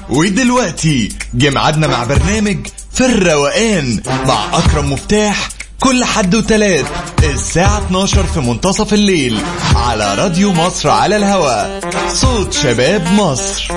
ودلوقتي جه ميعادنا مع برنامج في الروقان مع أكرم مفتاح كل حد وتلات الساعة 12 في منتصف الليل على راديو مصر على الهواء. صوت شباب مصر.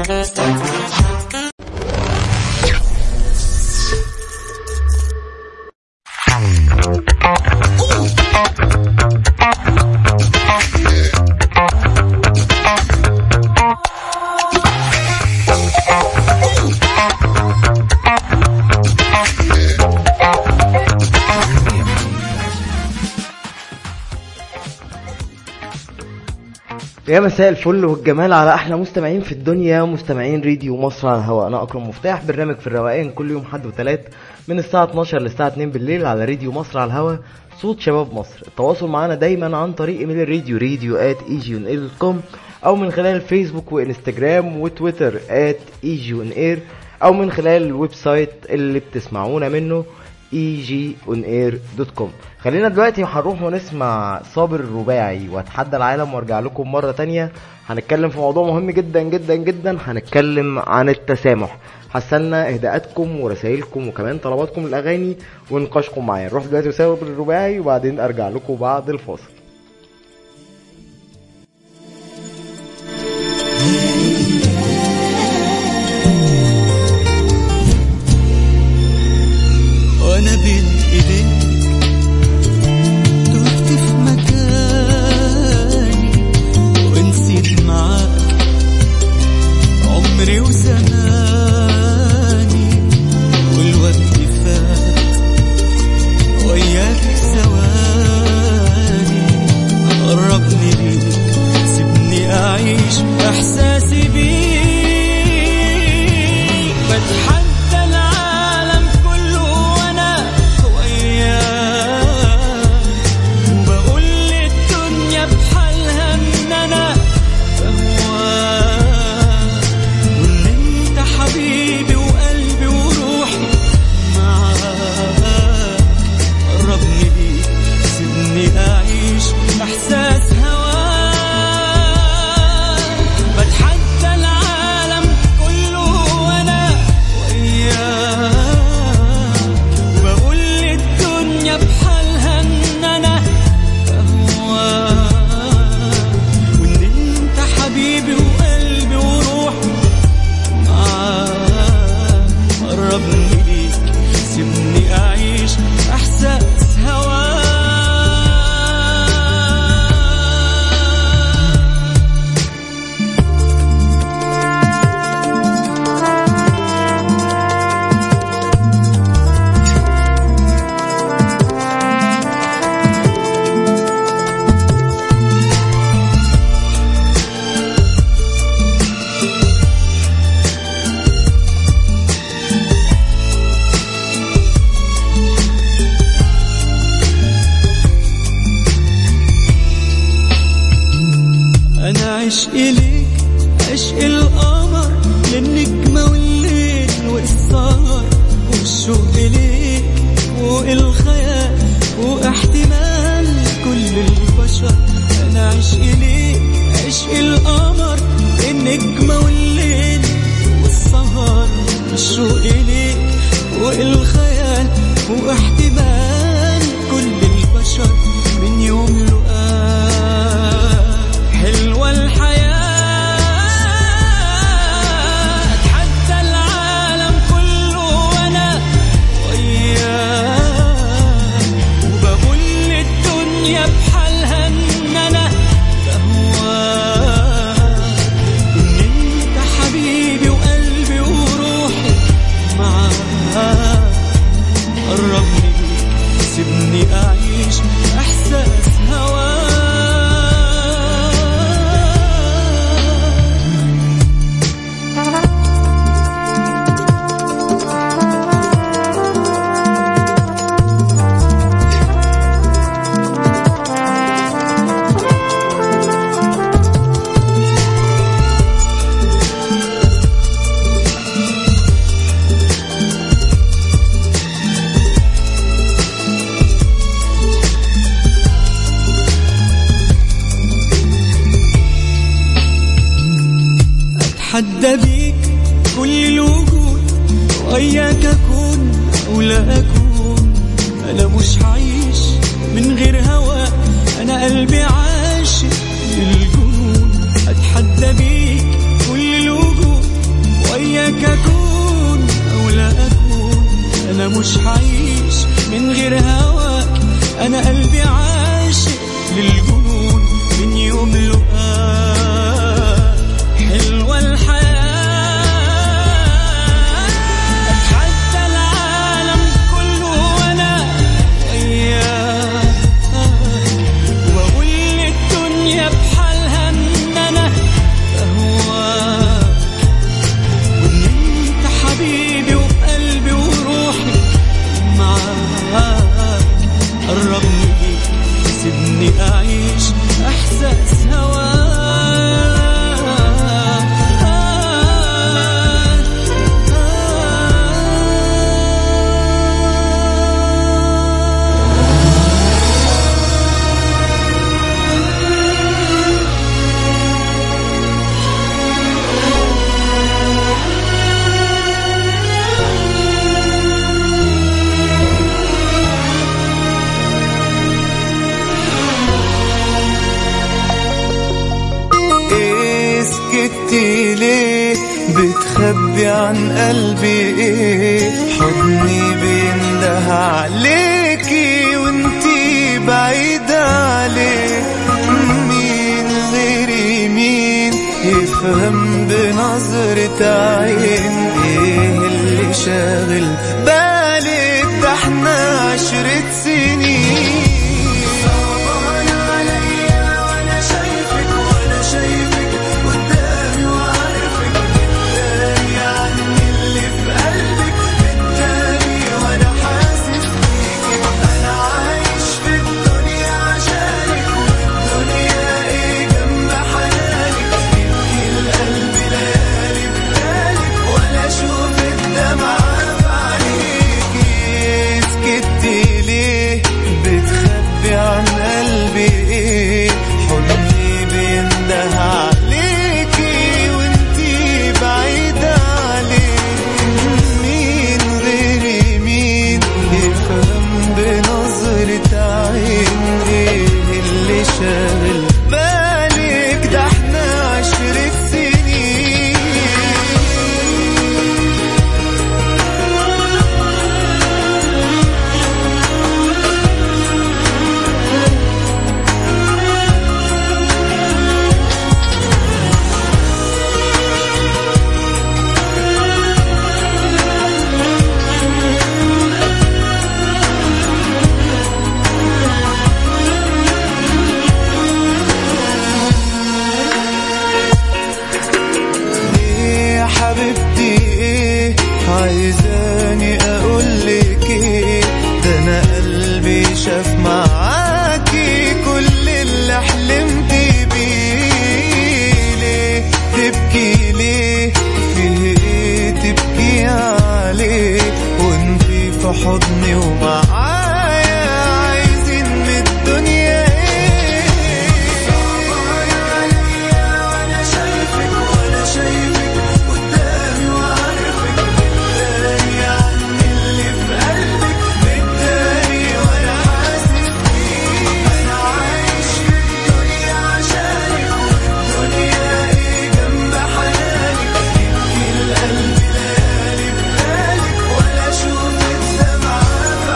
يا مساء الفل والجمال على احلى مستمعين في الدنيا، مستمعين راديو مصر على الهواء. انا اكرم مفتاح، برنامج في الروقان كل يوم حد وثلاث من الساعه 12 للساعه 2 بالليل على راديو مصر على الهواء. صوت شباب مصر. التواصل معنا دايما عن طريق ايميل الراديو radio@egionair.com او من خلال الفيسبوك وانستجرام وتويتر @egionair او من خلال الويب سايت اللي بتسمعونا منه egionair.com. خلينا دلوقتي هنروح ونسمع صابر الرباعي واتحدى العالم وارجع لكم مرة تانية. هنتكلم في موضوع مهم جدا جدا جدا، هنتكلم عن التسامح. حسنا اهداءاتكم ورسائلكم وكمان طلباتكم الاغاني ونقاشكم معايا. نروح دلوقتي صابر الرباعي وبعدين ارجع لكم بعد الفاصل. وانا بين ايديك تهت في مكاني ونسيت معاك عمري وزماني، والوقت فات وياك ثواني. قربني ليك سيبني اعيش احساسي بيك، بتحدى العالم كله وانا وياك، وبقول للدنيا بحالها ان انا بهواك، واللي انت كل الوجود وإياك أكون أو لا أكون. أنا مش هعيش من غير هواك، أنا قلبي عاشق للجنون. أتحدى بيك كل الوجود وإياك أكون أو لا أكون. أنا مش هعيش من غير هواك، أنا قلبي عاشق للجنون. من يوم لقاك حلوة الحياة، أتحدى العالم كله وأنا وياك، وأقول للدنيا بحالها إن أنا أهواك، وإن أنت حبيبي وقلبي وروحي معاك. قربني بيك سيبني أعيش إحساس هواك. سكتي ليه بتخبي عن قلبي ايه؟ حضني بينده عليكي وانتي بعيدة عليه. مين غيري مين يفهم بنظرة عين ايه اللي شاغل بالك؟ ده احنا 10 سنين. عايزاني اقولك ايه؟ ده انا قلبي شاف معاكي كل اللي حلمت بيه. ليه تبكي ليه؟ فيه ايه تبكي عليه؟ وانتي في حضني ومعايا عايزين من الدنيا ايه؟ صعبان عليا وانا شايفك وانا شايفك قدامي وعارفك بالتالي عني اللي في قلبك بالتالي وانا حاسس بيه. انا عايش في الدنيا عشانك والدنيا ايه جنب حنانك؟ يبكي القلب ليالي ببالك ولا اشوف الدمعة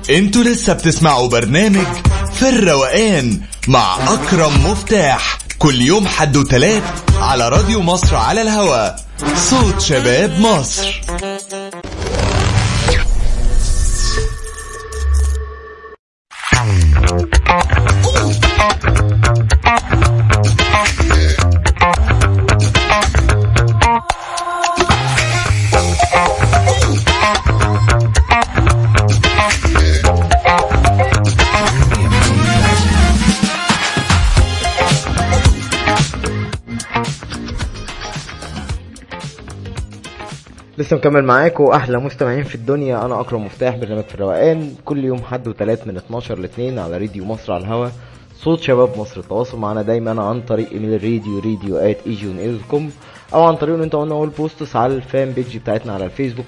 انتوا لسه بتسمعوا برنامج في الروقان مع أكرم مفتاح كل يوم حد وتلات على راديو مصر على الهواء، صوت شباب مصر. لسه مكمل معاكم احلى مستمعين في الدنيا. انا اكرم مفتاح، برنامج في الروقان كل يوم حد وثلاث من 12 ل 2 على راديو مصر على الهواء، صوت شباب مصر. التواصل معنا دايما عن طريق ايميل الراديو @egionair.com او عن طريق ان انت قلنا اول بوستس على الفان بيج بتاعتنا على الفيسبوك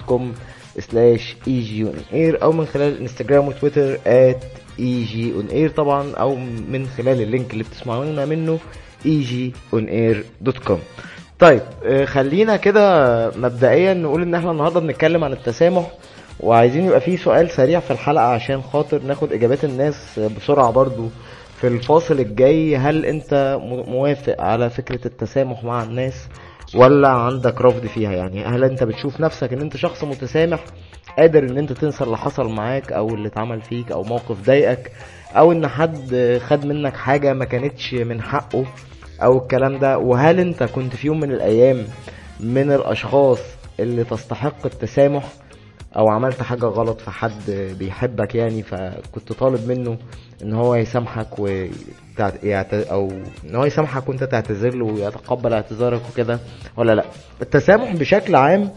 facebook.com/egionair او من خلال الانستجرام وتويتر @egionair طبعا، او من خلال اللينك اللي بتسمعونا منه egionair.com. طيب خلينا كده مبدئيا نقول ان احنا النهارده بنتكلم عن التسامح، وعايزين يبقى فيه سؤال سريع في الحلقة عشان خاطر ناخد اجابات الناس بسرعة برضو في الفاصل الجاي. هل انت موافق على فكرة التسامح مع الناس ولا عندك رفض فيها؟ يعني هل انت بتشوف نفسك ان انت شخص متسامح قادر ان انت تنسى اللي حصل معاك او اللي اتعمل فيك او موقف ضايقك او ان حد خد منك حاجة ما كانتش من حقه او الكلام ده؟ وهل انت كنت في يوم من الايام من الاشخاص اللي تستحق التسامح او عملت حاجة غلط في حد بيحبك يعني فكنت طالب منه ان هو يسامحك او ان هو يسامحك وانت تعتذر له ويتقبل اعتذارك وكده ولا لا؟ التسامح بشكل عام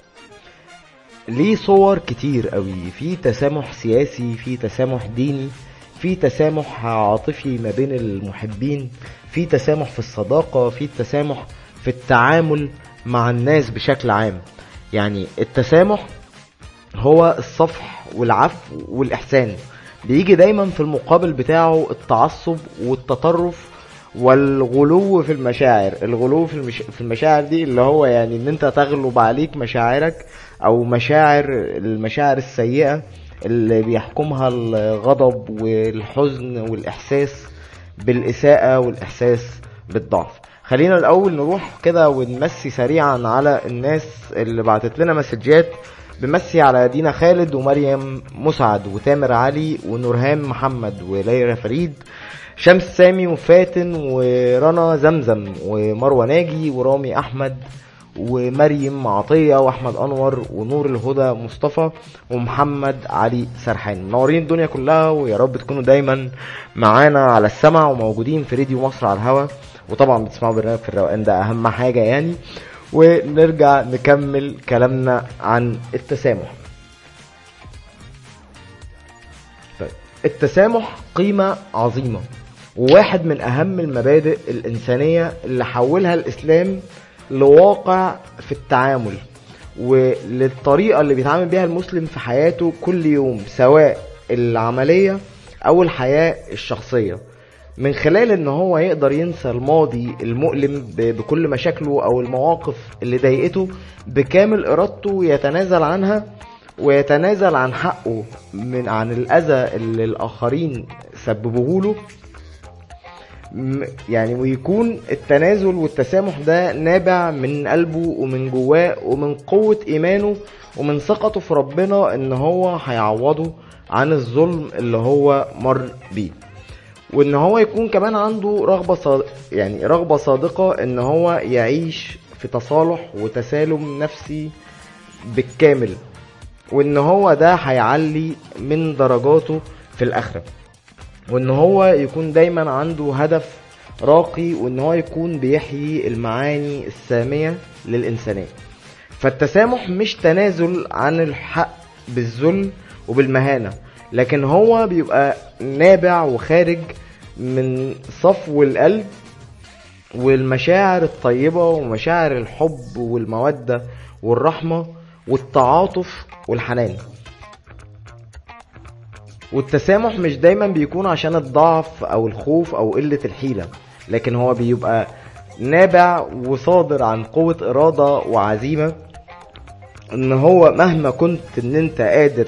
ليه صور كتير قوي، في تسامح سياسي، في تسامح ديني، في تسامح عاطفي ما بين المحبين، في تسامح في الصداقة، في تسامح في التعامل مع الناس بشكل عام. يعني التسامح هو الصفح والعفو والإحسان، بيجي دايما في المقابل بتاعه التعصب والتطرف والغلو في المشاعر. الغلو في المشاعر دي اللي هو يعني ان انت تغلب عليك مشاعرك او المشاعر السيئة اللي بيحكمها الغضب والحزن والإحساس بالإساءة والإحساس بالضعف. خلينا الأول نروح كده ونمسي سريعا على الناس اللي بعتت لنا مسجات. بمسي على دينا خالد ومريم مسعد وتامر علي ونورهام محمد وليلى فريد، شمس سامي وفاتن ورنا زمزم ومروة ناجي ورامي أحمد ومريم عطية واحمد انور ونور الهدى مصطفى ومحمد علي سرحان. منورين الدنيا كلها، ويا رب تكونوا دايما معانا على السمع وموجودين في راديو مصر على الهواء، وطبعا بتسمعوا برنامج في الروقان ده اهم حاجة يعني. ونرجع نكمل كلامنا عن التسامح. طيب التسامح قيمة عظيمة وواحد من اهم المبادئ الانسانية اللي حولها الاسلام لواقع في التعامل وللطريقة اللي بيتعامل بيها المسلم في حياته كل يوم، سواء العملية او الحياة الشخصية، من خلال ان هو يقدر ينسى الماضي المؤلم بكل مشاكله او المواقف اللي ضايقته بكامل ارادته ويتنازل عنها ويتنازل عن حقه عن الاذى اللي الاخرين سببوه له يعني. ويكون التنازل والتسامح ده نابع من قلبه ومن جواه ومن قوة ايمانه ومن ثقته في ربنا ان هو هيعوضه عن الظلم اللي هو مر بيه، وان هو يكون كمان عنده رغبة صادقة ان هو يعيش في تصالح وتسالم نفسي بالكامل، وان هو ده هيعلي من درجاته في الاخرة، وان هو يكون دايما عنده هدف راقي، وان هو يكون بيحيي المعاني السامية للإنسانية. فالتسامح مش تنازل عن الحق بالذل وبالمهانة، لكن هو بيبقى نابع وخارج من صفو القلب والمشاعر الطيبة ومشاعر الحب والمودة والرحمة والتعاطف والحنان. والتسامح مش دايما بيكون عشان الضعف او الخوف او قلة الحيلة، لكن هو بيبقى نابع وصادر عن قوة ارادة وعزيمة، ان هو مهما كنت ان انت قادر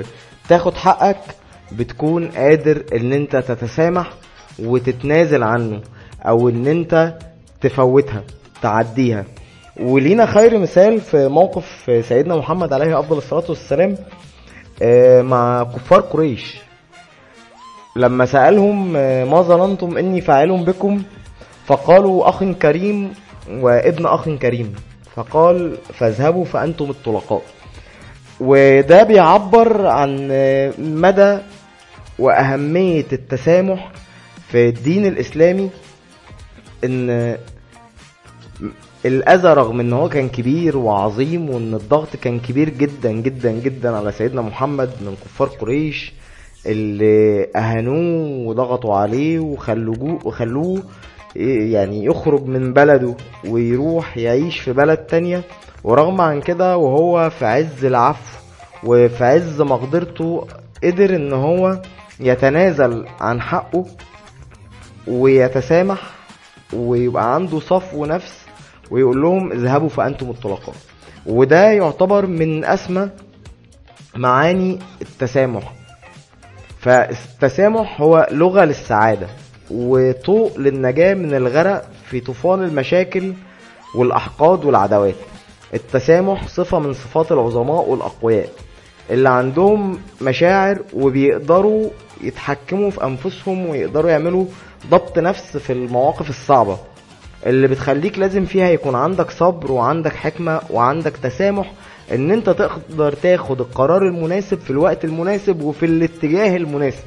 تاخد حقك بتكون قادر ان انت تتسامح وتتنازل عنه، او ان انت تفوتها تعديها. ولينا خير مثال في موقف سيدنا محمد عليه افضل الصلاة والسلام مع كفار قريش، لما سألهم ما ظننتم اني فاعل بكم، فقالوا اخ كريم وابن اخ كريم، فقال فاذهبوا فانتم الطلقاء. وده بيعبر عن مدى واهمية التسامح في الدين الاسلامي، ان الاذى رغم ان هو كان كبير وعظيم، وان الضغط كان كبير جدا جدا جدا على سيدنا محمد من كفار قريش اللي اهانوه وضغطوا عليه وخلوه يعني يخرج من بلده ويروح يعيش في بلد تانية. ورغم عن كده وهو في عز العفو وفي عز مقدرته قدر ان هو يتنازل عن حقه ويتسامح ويبقى عنده صفو نفس ويقول لهم اذهبوا فأنتم الطلقاء. وده يعتبر من أسمى معاني التسامح. فالتسامح هو لغة للسعادة وطوق للنجاة من الغرق في طوفان المشاكل والأحقاد والعداوات. التسامح صفة من صفات العظماء والأقوياء اللي عندهم مشاعر وبيقدروا يتحكموا في أنفسهم ويقدروا يعملوا ضبط نفس في المواقف الصعبة، اللي بتخليك لازم فيها يكون عندك صبر وعندك حكمة وعندك تسامح ان انت تقدر تاخد القرار المناسب في الوقت المناسب وفي الاتجاه المناسب.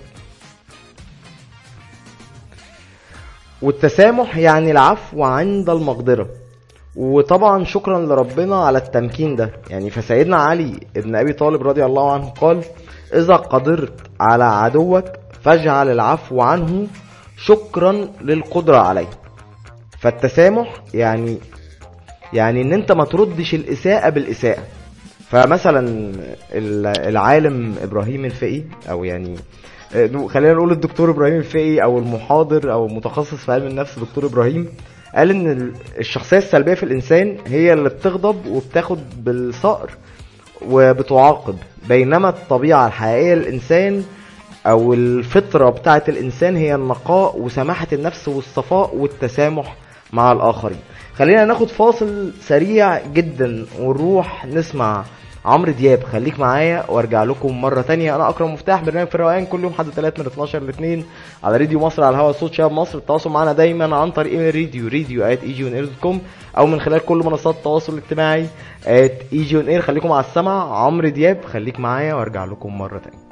والتسامح يعني العفو عند المقدرة. وطبعا شكرا لربنا على التمكين ده. يعني فسيدنا علي ابن ابي طالب رضي الله عنه قال اذا قدرت على عدوك فاجعل العفو عنه شكرا للقدرة عليه. فالتسامح يعني ان انت ما تردش الاساءة بالاساءة. فمثلا العالم ابراهيم الفقي، او يعني خلينا نقول الدكتور ابراهيم الفقي او المحاضر او متخصص في علم النفس دكتور ابراهيم، قال ان الشخصية السلبية في الانسان هي اللي بتغضب وبتاخد بالصقر وبتعاقب، بينما الطبيعة الحقيقية للانسان او الفطرة بتاعة الانسان هي النقاء وسماحة النفس والصفاء والتسامح مع الاخرين. خلينا ناخد فاصل سريع جدا ونروح نسمع عمرو دياب. خليك معايا وارجع لكم مرة تانية. انا اكرم مفتاح، برنامج في الروقان كل يوم حد 3 من 12 ل 2 على راديو مصر على الهواء، صوت شباب مصر. التواصل معنا دايما عن طريق ايميل radio@egionair.com او من خلال كل منصات التواصل الاجتماعي @egionair. خليكم على السمع. عمرو دياب خليك معايا وارجع لكم مرة تانية.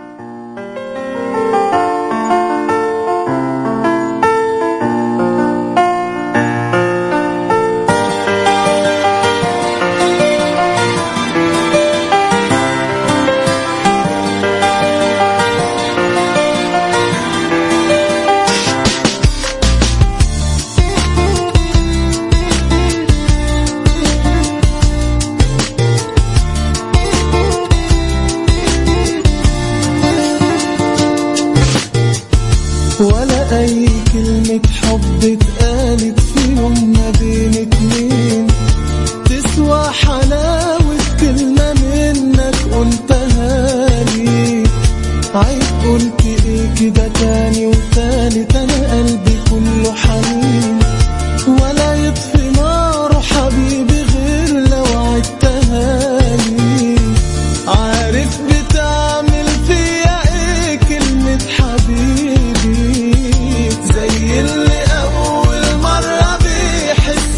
ولا أي كلمة حب اتقالت في يوم ما بين اتنين تسوى حلاوة كلمة منك قلتها لي. عيب قلت ايه كده تاني وتالت، أنا قلبي كله حنين ولا يطفي نار حبيبي غير لو عدتها لي. عارف بتعمل فيا ايه كلمة حبيبي، زي اللي أول مرة بيحس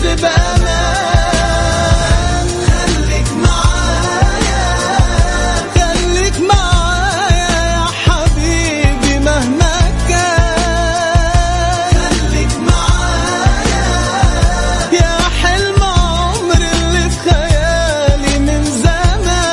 بأمان. خليك معايا يا حبيبي مهما كان. خليك معايا يا حلم عمري اللي في خيالي من زمان.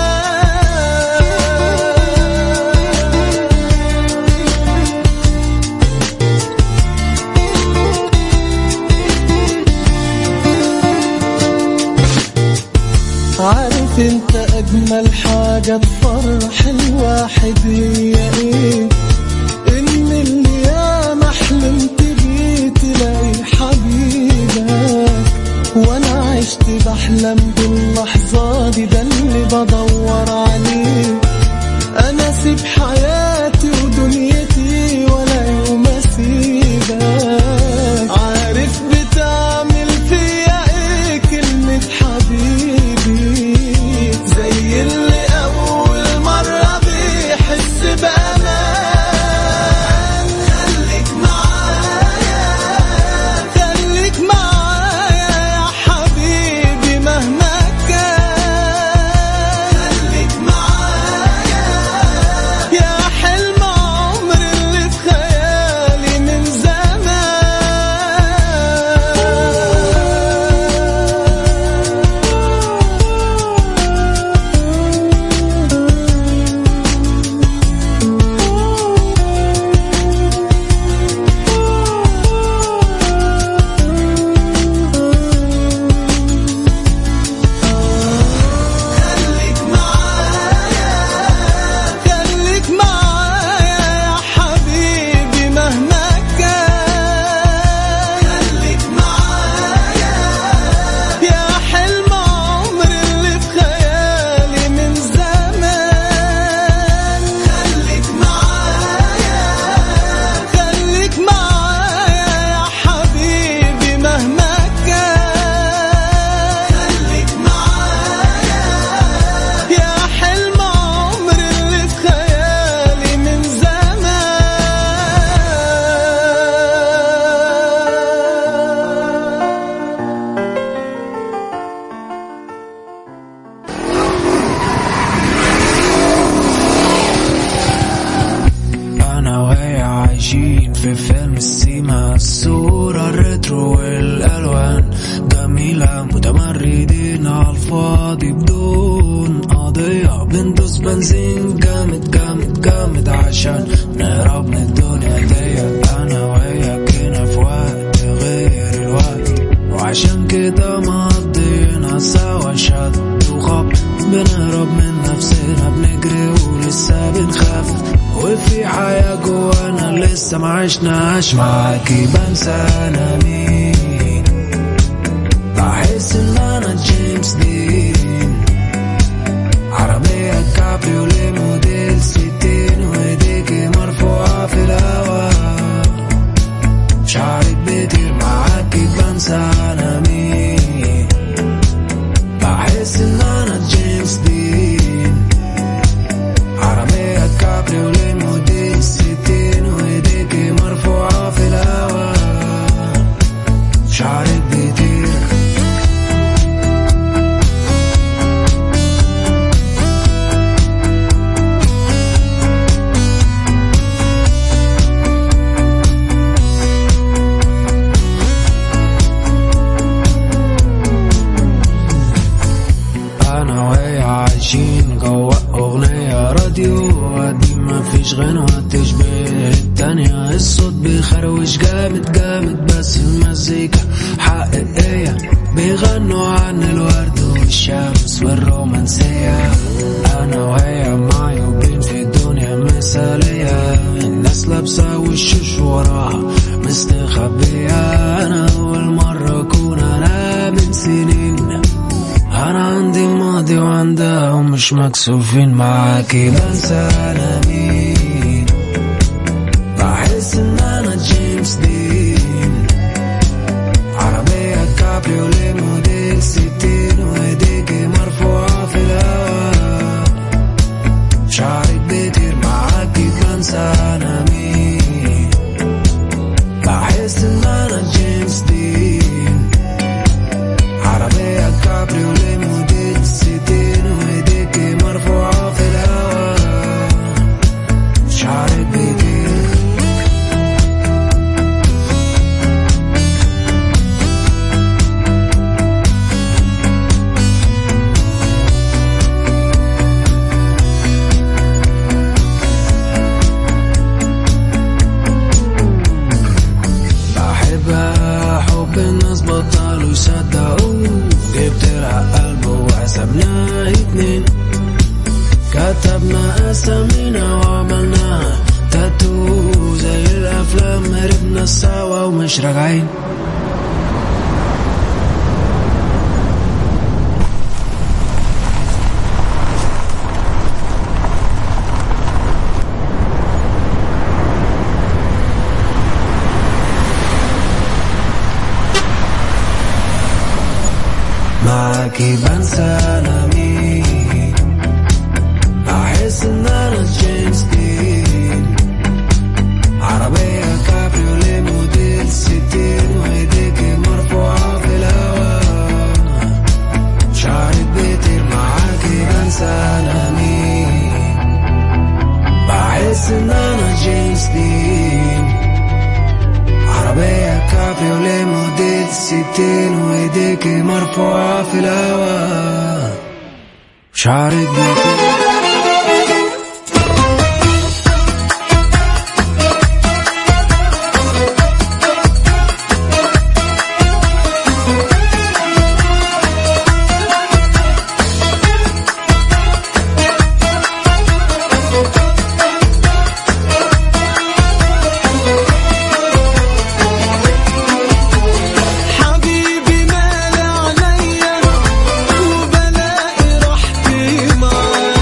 عارف انت اجمل حاجة تفرح الواحد هي ايه؟ ان اللي ياما حلمت بيه تلاقي حبيبك، وانا عشت بحلم باللحظة دي، ده اللي بدور عليه. انا في فيلم السيما، الصورة الريترو والألوان جميلة، متمردين على الفاضي بدون قضية، بندوس بنزين جامد جامد جامد عشان نهرب من الدنيا دي. أنا وياك هنا في وقت غير الوقت، وعشان كده مقضينا سوا شد وخبط، بنهرب من نفسنا بنجري ولسه بنخاف، وفي حياة جوانا لسه معشناش. معاكي بنسى أنا مين، بحس إن أنا جيمس دين، عربية كابريوليه موديل 60 وإيديكي مرفوعة في الهوا، شعرك بيطير. معاكي بنسى أنا مين، بحس إن أنا جيمس دين، عربية كابريوليه موديل 60 وإيديكي مرفوعة في الهوا، شعرك بيطير. أنا ويا عايشين جوا أغنية راديو قديم، مفيش غنوة تشبه التانية، الصوت بيخروش جامد جامد بس المزيكا حقيقية، بيغنوا عن الورد والشمس والرومانسية. أنا ويا معيوبين في الدنيا مثالية، الناس لابسة وشوش وراها مستخبية. أنا أول مرة أكون أنا من سنين، أنا عندي ماضي وعندهم مش مكسوفين. معاكي بنسى أنا مين، بحس إن أنا جيمس دين، عربية كابريوليه موديل 60 وإيديكي مرفوعة في الهوا، شعرك بيطير. معاكي بنسى أنا مين، بحس إن أنا جيمس دين، عربية كابريوليه موديل 60 وإيديكي مرفوعة في الهوا، شعرك بيطير. بحبها حب الناس بطلوا يصدقوا، جبت لها قلب وحسبنا اتنين، كتبنا اسامينا وعملنا تاتو زي الافلام، هربنا سوا ومش راجعين. معاكي بنسى أنا مين، بحس إن أنا جيمس دين، عربية كابريوليه موديل 60 وإيديكي مرفوعة في الهوا، شعرك بيطير. معاكي بنسى أنا مين، بحس إن أنا جيمس دين، عربية كابريوليه موديل 60 وإيديكي مرفوعة في الهوا، شعرك بيطير. حبيبي مالي عليا وبلاقي راحتي معاك،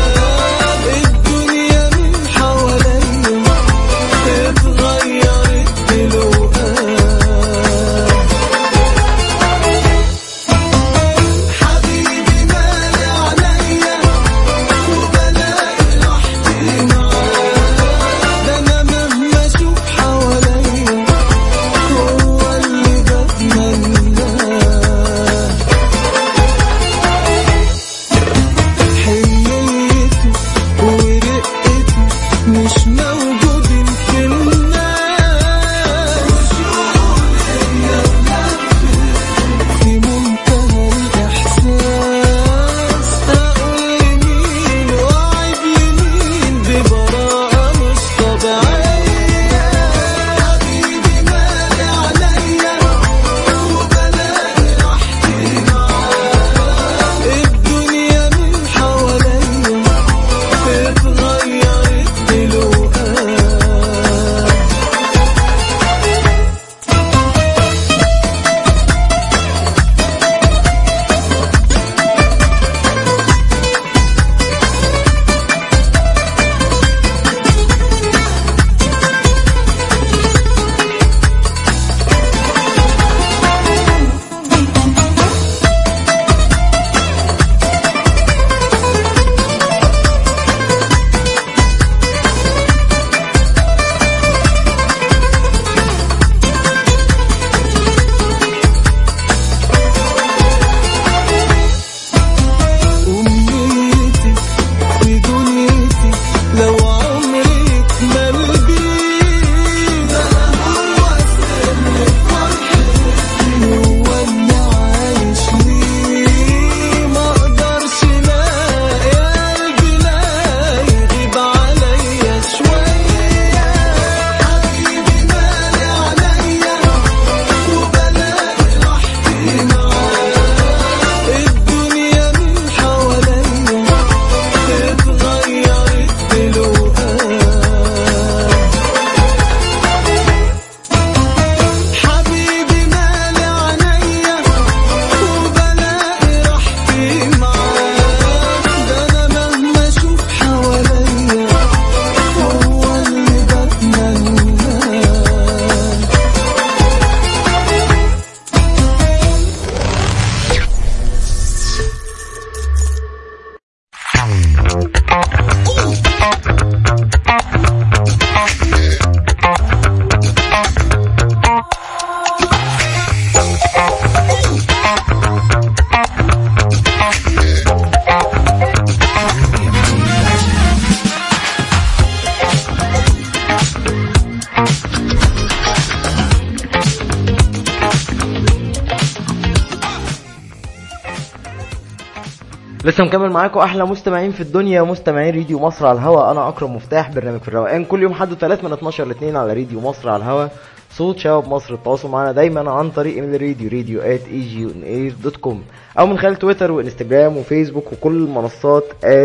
لسه مكمل معاكم احلى مستمعين في الدنيا، مستمعين راديو مصر على الهوا. انا اكرم مفتاح، برنامج في الروقان كل يوم حد وثلاث من 12 ل 2 على راديو مصر على الهوا، صوت شباب مصر. التواصل معنا دايما عن طريق ايميل الراديو radio@egionair.com او من خلال تويتر وانستجرام وفيسبوك وكل المنصات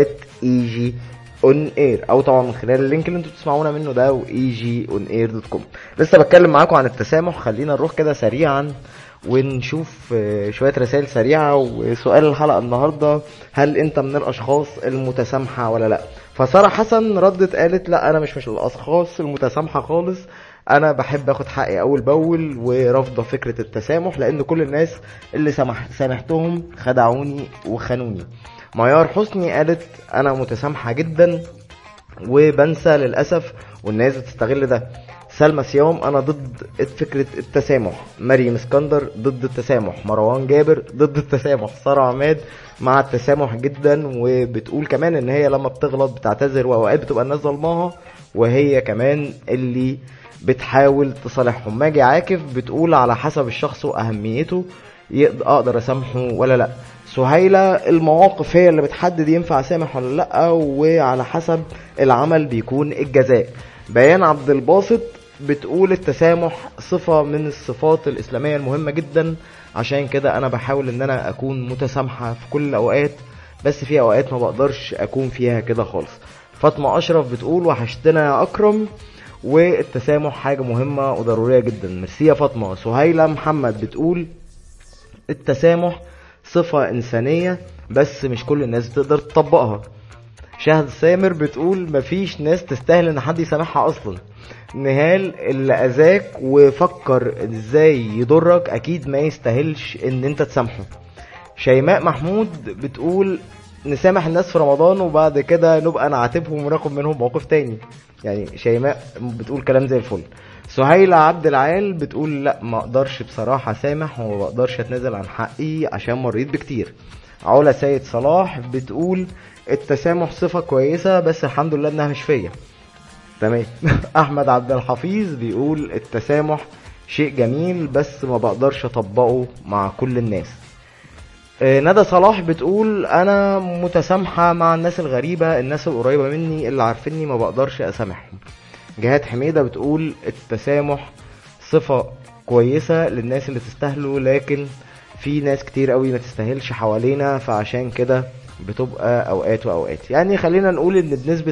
@egionair، او طبعا من خلال اللينك اللي انتوا بتسمعونا منه ده egionair.com. لسه بتكلم معاكم عن التسامح. خلينا نروح كده سريعا ونشوف شوية رسائل سريعة. وسؤال الحلقة النهاردة: هل انت من الاشخاص المتسامحة ولا لا؟ فسارة حسن ردت قالت لا، انا مش الاشخاص المتسامحة خالص، انا بحب اخد حقي اول باول ورافضة فكرة التسامح، لان كل الناس اللي سامحتهم خدعوني وخانوني. ميار حسني قالت انا متسامحة جدا وبنسى للأسف والناس بتستغل ده. سلمى صيام انا ضد فكرة التسامح. مريم اسكندر ضد التسامح. مروان جابر ضد التسامح. سارة عماد مع التسامح جدا، وبتقول كمان ان هي لما بتغلط بتعتذر، واوقات بتبقى الناس ظلماها وهي كمان اللي بتحاول تصالحهم. ماجي عاكف بتقول على حسب الشخص واهميته اقدر اسامحه ولا لا. سهيلة المواقف هي اللي بتحدد ينفع اسامح ولا لا، وعلى حسب العمل بيكون الجزاء. بيان عبد الباسط بتقول التسامح صفة من الصفات الإسلامية المهمة جدا، عشان كده أنا بحاول إن أنا أكون متسامحة في كل الأوقات، بس في أوقات ما بقدرش أكون فيها كده خالص. فاطمة أشرف بتقول وحشتنا يا أكرم، والتسامح حاجة مهمة وضرورية جدا. ميرسي يا فاطمة. سهيلة محمد بتقول التسامح صفة إنسانية بس مش كل الناس بتقدر تطبقها. شهد سامر بتقول مفيش ناس تستاهل ان حد يسامحها اصلا. نهال اللي اذاك وفكر ازاي يضرك اكيد ما يستاهلش ان انت تسامحه. شيماء محمود بتقول نسامح الناس في رمضان وبعد كده نبقى نعاتبهم وناخد منهم موقف تاني. يعني شيماء بتقول كلام زي الفل. سهيلة عبد العال بتقول لا، ما اقدرش بصراحة سامح وما بقدرش اتنازل عن حقي عشان مريت بكتير. علا سيد صلاح بتقول التسامح صفة كويسة بس الحمد لله انها مش فيا. تمام. احمد عبد الحفيظ بيقول التسامح شيء جميل بس ما بقدرش اطبقه مع كل الناس. ندى صلاح بتقول انا متسامحة مع الناس الغريبة، الناس القريبة مني اللي عارفيني ما بقدرش اسامحهم. جهاد حميدة بتقول التسامح صفة كويسة للناس اللي تستاهلوا، لكن في ناس كتير قوي ما تستاهلش حوالينا، فعشان كده بتبقى اوقات واوقات. يعني خلينا نقول ان بنسبة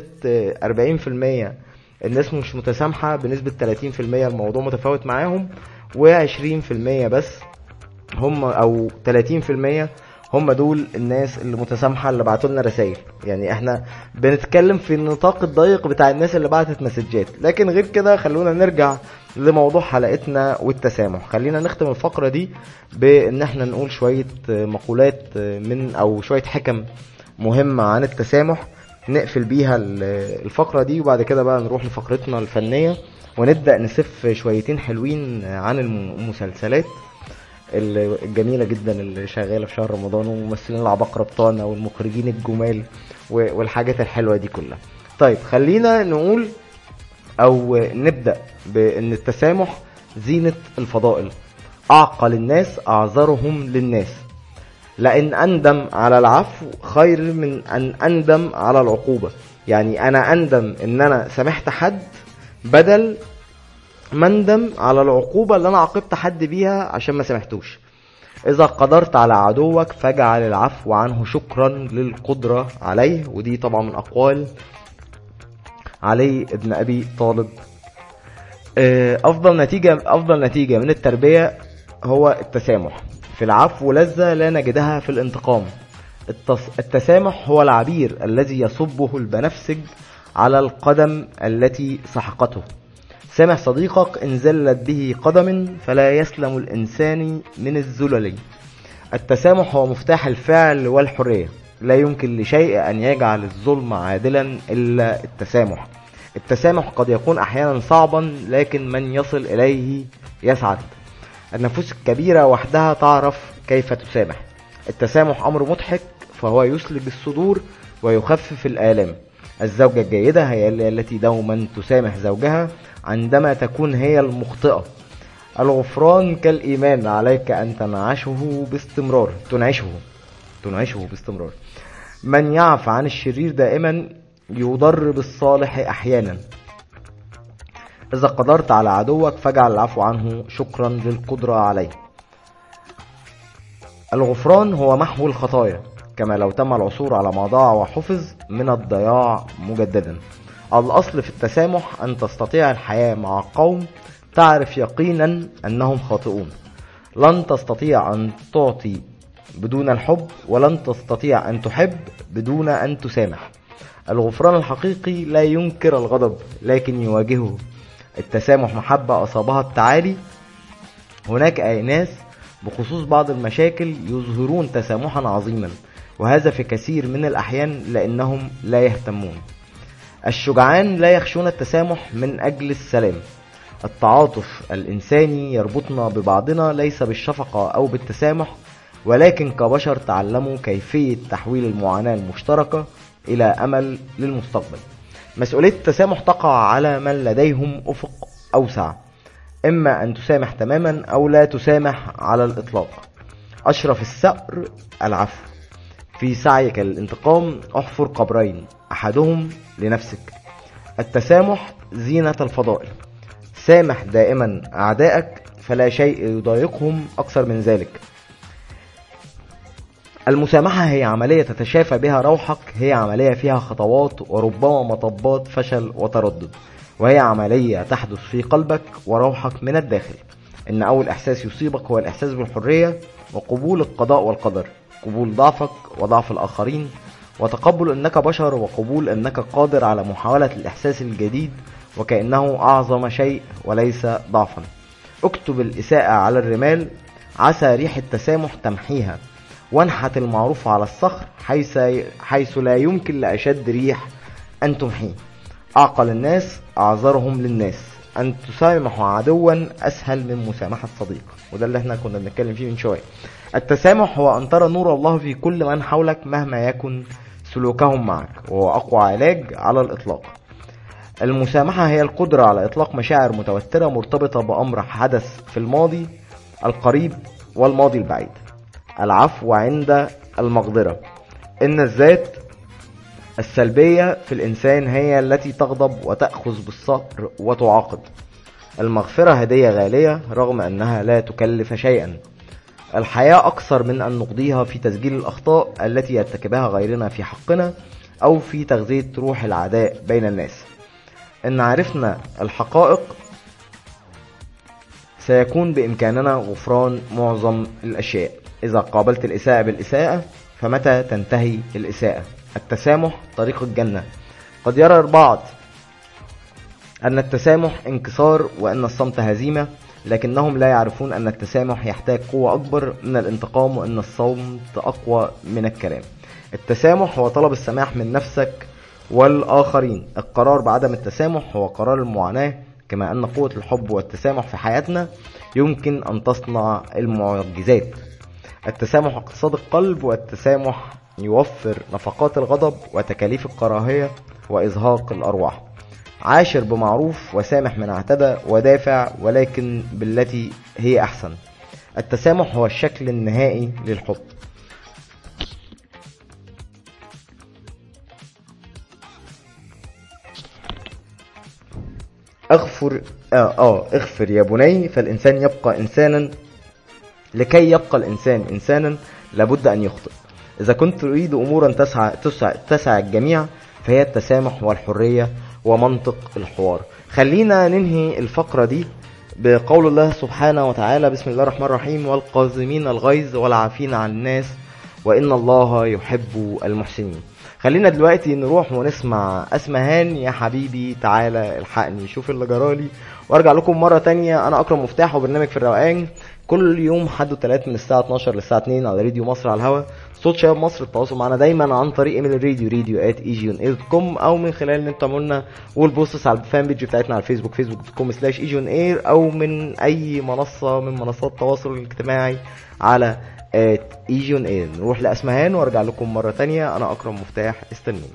40% الناس مش متسامحة، بنسبة 30% الموضوع متفاوت معاهم، و20% بس هم او 30% هم دول الناس اللي متسامحة اللي بعتوا لنا رسائل. يعني احنا بنتكلم في النطاق الضيق بتاع الناس اللي بعتت مسجات، لكن غير كده خلونا نرجع لموضوع حلقتنا والتسامح. خلينا نختم الفقرة دي بان احنا نقول شوية مقولات من او شوية حكم مهمة عن التسامح نقفل بيها الفقرة دي، وبعد كده بقى نروح لفقرتنا الفنية ونبدأ نسف شويتين حلوين عن المسلسلات الجميلة جدا اللي شغالة في شهر رمضان، وممثلين العباقرة بتوعنا والمخرجين الجمال والحاجات الحلوة دي كلها. طيب خلينا نقول او نبدأ بان التسامح زينة الفضائل، اعقل الناس اعذرهم للناس، لان اندم على العفو خير من ان اندم على العقوبة. يعني انا اندم ان انا سامحت حد بدل ما اندم على العقوبة اللي انا عاقبت حد بيها عشان ما سامحتوش. اذا قدرت على عدوك فاجعل العفو عنه شكرا للقدرة عليه، ودي طبعا من اقوال علي ابن ابي طالب. افضل نتيجة من التربية هو التسامح. في العفو لذة لا نجدها في الانتقام. التسامح هو العبير الذي يصبه البنفسج على القدم التي سحقته. سامح صديقك إن زلت به قدم فلا يسلم الإنسان من الزلل. التسامح هو مفتاح الفعل والحرية، لا يمكن لشيء أن يجعل الظلم عادلا إلا التسامح. التسامح قد يكون أحيانا صعبا، لكن من يصل إليه يسعد. النفوس الكبيرة وحدها تعرف كيف تسامح. التسامح أمر مضحك فهو يسلج الصدور ويخفف الآلام. الزوجة الجيدة هي التي دوما تسامح زوجها عندما تكون هي المخطئة. الغفران كالإيمان، عليك أن تنعشه باستمرار. من يعفى عن الشرير دائما يضر بالصالح أحيانا. إذا قدرت على عدوك فاجعل العفو عنه شكرا للقدرة عليه. الغفران هو محو الخطايا، كما لو تم العثور على ما ضاع وحفظ من الضياع مجددا. الأصل في التسامح أن تستطيع الحياة مع قوم تعرف يقينا أنهم خاطئون. لن تستطيع أن تعطي بدون الحب، ولن تستطيع أن تحب بدون أن تسامح. الغفران الحقيقي لا ينكر الغضب لكن يواجهه. التسامح محبة أصابها التعالي. هناك ناس بخصوص بعض المشاكل يظهرون تسامحا عظيما، وهذا في كثير من الأحيان لأنهم لا يهتمون. الشجعان لا يخشون التسامح من أجل السلام. التعاطف الإنساني يربطنا ببعضنا ليس بالشفقة أو بالتسامح، ولكن كبشر تعلموا كيفية تحويل المعاناة المشتركة إلى أمل للمستقبل. مسؤولية التسامح تقع على من لديهم أفق أوسع، إما أن تسامح تماما أو لا تسامح على الإطلاق. أشرف الثأر العفو. في سعيك للانتقام احفر قبرين، أحدهم لنفسك. التسامح زينة الفضائل. سامح دائما أعدائك فلا شيء يضايقهم أكثر من ذلك. المسامحة هي عملية تتشافى بها روحك، هي عملية فيها خطوات وربما مطبات فشل وتردد، وهي عملية تحدث في قلبك وروحك من الداخل. إن أول إحساس يصيبك هو الإحساس بالحرية وقبول القضاء والقدر، قبول ضعفك وضعف الآخرين، وتقبل أنك بشر، وقبول أنك قادر على محاولة الإحساس الجديد وكأنه أعظم شيء وليس ضعفا. اكتب الإساءة على الرمال، عسى ريح التسامح تمحيها. وانحت المعروف على الصخر حيث لا يمكن لأشد ريح أن تمحيه. أعقل الناس أعذرهم للناس. أن تسامحوا عدوا أسهل من مسامحة صديق، وده اللي احنا كنا بنتكلم فيه من شوية. التسامح هو أن ترى نور الله في كل من حولك مهما يكن سلوكهم معك، وهو أقوى علاج على الإطلاق. المسامحة هي القدرة على إطلاق مشاعر متوترة مرتبطة بأمر حدث في الماضي القريب والماضي البعيد. العفو عند المقدرة. إن الذات السلبية في الإنسان هي التي تغضب وتأخذ بالصبر وتعاقب. المغفرة هدية غالية رغم أنها لا تكلف شيئا. الحياة أكثر من أن نقضيها في تسجيل الأخطاء التي يرتكبها غيرنا في حقنا أو في تغذية روح العداء بين الناس. إن عرفنا الحقائق سيكون بإمكاننا غفران معظم الأشياء. إذا قابلت الإساءة بالإساءة فمتى تنتهي الإساءة؟ التسامح طريق الجنة. قد يرى البعض أن التسامح انكسار وأن الصمت هزيمة، لكنهم لا يعرفون أن التسامح يحتاج قوة أكبر من الانتقام، وأن الصمت أقوى من الكلام. التسامح هو طلب السماح من نفسك والآخرين. القرار بعدم التسامح هو قرار المعاناة، كما أن قوة الحب والتسامح في حياتنا يمكن أن تصنع المعجزات. التسامح اقتصاد القلب، والتسامح يوفر نفقات الغضب وتكاليف الكراهية وإزهاق الأرواح. عاشر بمعروف وسامح من اعتدى، ودافع ولكن بالتي هي أحسن. التسامح هو الشكل النهائي للحب. اغفر يا بني، فالإنسان يبقى إنسانا. لكي يبقى الإنسان إنسانا لابد أن يخطئ. إذا كنت تريد أمورا تسع الجميع فهي التسامح والحرية ومنطق الحوار. خلينا ننهي الفقرة دي بقول الله سبحانه وتعالى: بسم الله الرحمن الرحيم: والقاظمين الغيظ والعافين عن الناس وإن الله يحب المحسنين. خلينا دلوقتي نروح ونسمع أسمهان يا حبيبي تعالى الحقني، شوف اللي جرالي. وارجع لكم مرة تانية. أنا أكرم مفتاح، وبرنامج في الروقان كل يوم حد وثلاث من الساعة 12 للساعة 2 على راديو مصر على الهواء، صوت شباب مصر. التواصل معنا دايما عن طريق ايميل الراديو radio@egionair.com، او من خلال ان انتوا عملنا والبوستس على الفان بيج بتاعتنا على الفيسبوك facebook.com/egionair، او من اي منصة من منصات التواصل الاجتماعي على egionair. نروح لأسمهان وارجع لكم مرة تانية. انا اكرم مفتاح، استنوني.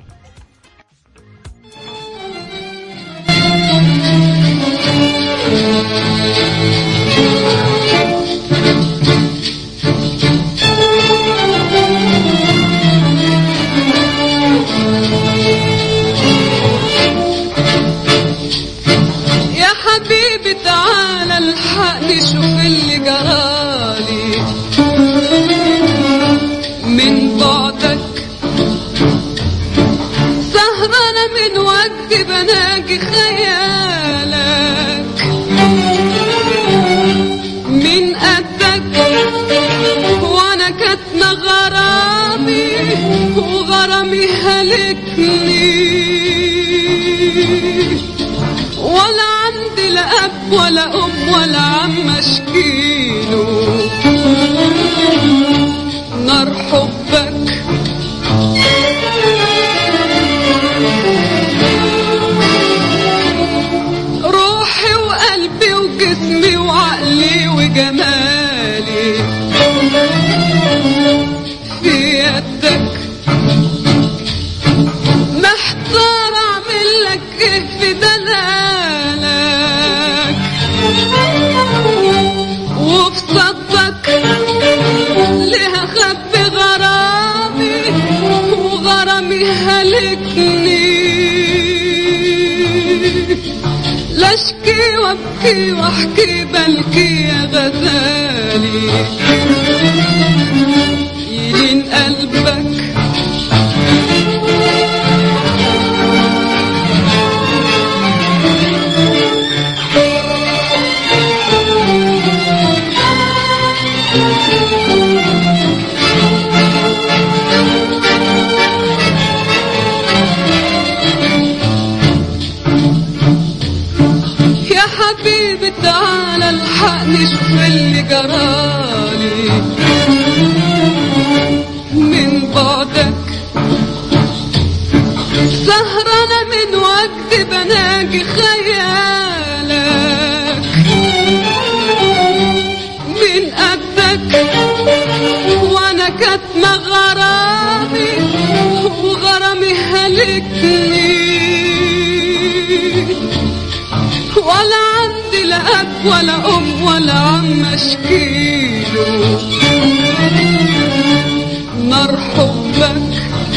وقت بناجي خيالك من قدك وانا كاتمة غرامي وغرامي هلكني ولا عندي لا اب ولا ام ولا عم اشكيله نار حبك روحي وقلبي وجسمي وعقلي وجمالي في يدك محتار اعمل لك ايه في دلالك وفي صدك ليه اخبي غرامي وغرامي هلكني لا اشكي وابكي واحكي بلكي يا غزالي يلين قلبك حبيبي تعالى الحقني شوف اللي جرالي من بعدك سهرانة من وقت بناجي خيالك من قدك وانا كاتمة غرامي وغرامي هلكني ولا عندي لا اب ولا ام ولا عم اشكيله نار حبك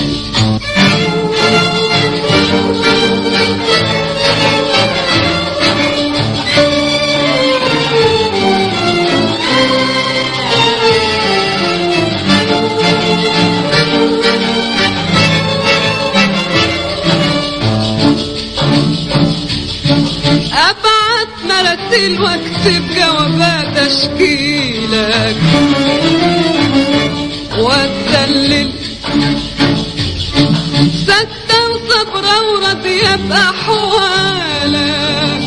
مراسيل واكتب جوابات اشكيلك واتدلل سكتة وصبرة وراضية بأحوالك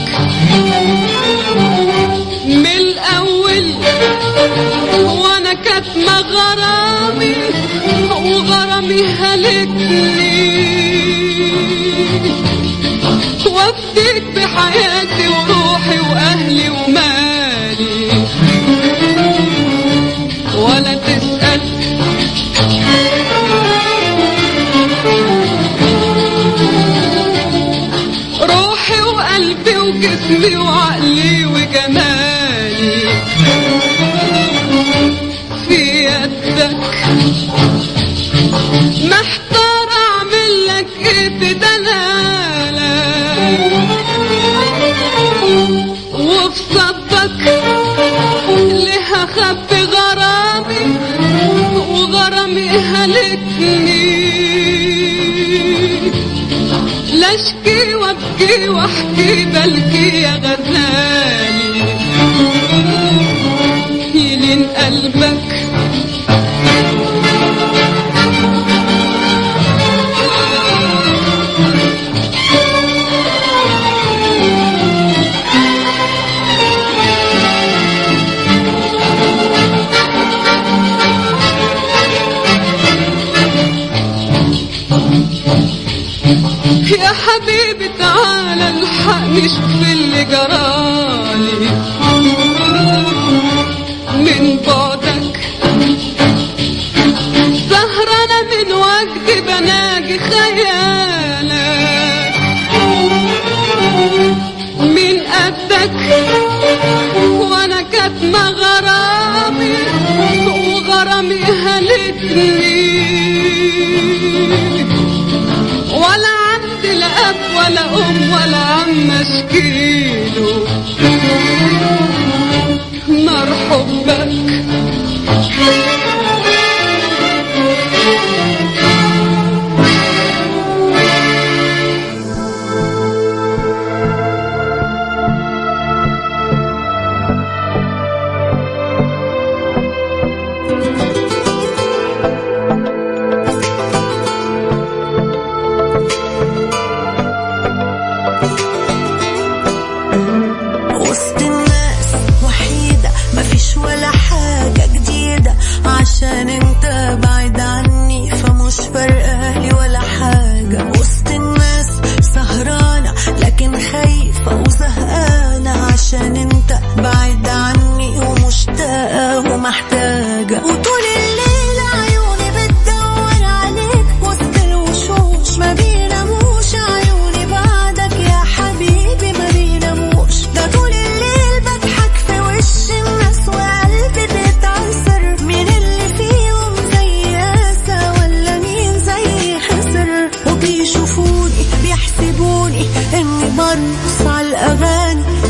من الأول وانا كاتمة غرامي وغرامي هلكني وافديك بحياتي وروحي واهلي ومالي ولا تسأل روحي وقلبي وجسمي وعقلي وجمالي في يدك محتار اعمل لك ايه في دلالك وفي صدك ليه اخبي غرامي وغرامي هلكني لا اشكي وابكي واحكي بلكي يا غزالي يلين قلبك يا حبيبي تعالى الحقني شوف اللي جرالي من بعدك سهرانة من وقت بناجي خيالك من قدك وانا كاتمة غرامي وغرامي هلكني ولا عندي لا اب ولا ام ولا عم اشكيله نار حبك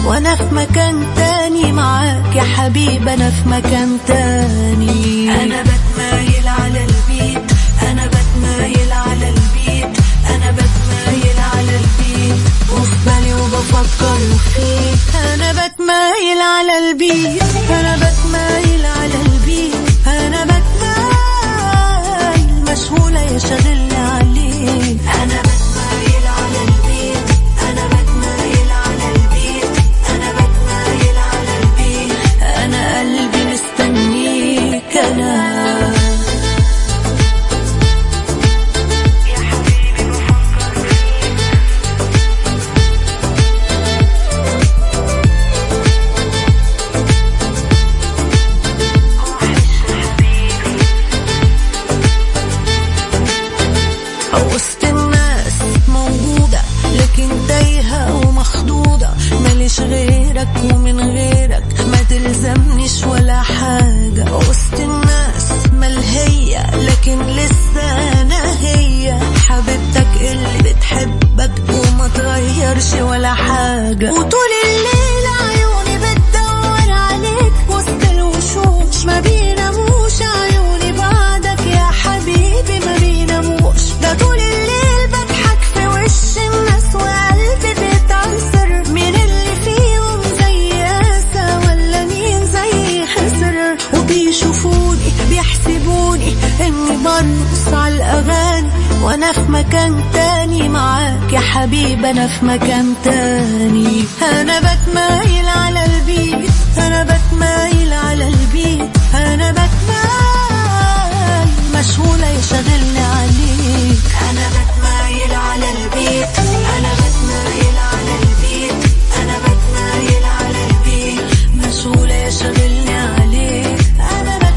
وانا في مكان تاني معاك يا حبيب، انا في مكان تاني. انا بتمايل على البيت، انا بتمايل على البيت، انا بتمايل على البيت، وفي بالي وبفكر فيك. انا بتمايل على البيت، انا بتمايل على البيت، انا بتمايل مشغولة يشغلني عليك. انا بتمايل على البيت، انا بتمايل على البيت، انا بتمايل على البيت، انا قلبي مستنيك. انا وسط الناس موجودة لكن تايهة ومخضوضة، ماليش غيرك ومن غيرك ما تلزمنيش ولا حاجة. وسط الناس ملهية لكن لسه أنا هي حبيبتك اللي بتحبك وما تغيرش ولا حاجة. وطول الليل عيوني بتدور عليك وسط الوشوش، ما بيناموش عيوني بعدك يا حبيبي ما بيناموش. ده طول الليل بضحك في وش الناس وقلبي بيتعصر، مين اللي فيهم زي ياسا ولا مين زي خسر. وبيشوفوني بيحسبوني اني برقص على الاغاني وانا في مكان تاني معاك يا حبيب، انا في مكان تاني. انا بتمايل على البيت، انا بتمايل على البيت، انا بتمايل مشغولة يشغلني عليك. انا بتمايل على البيت، انا بتمايل على البيت، انا بتمايل على البيت، مشغولة يشغلني عليك. انا بتمايل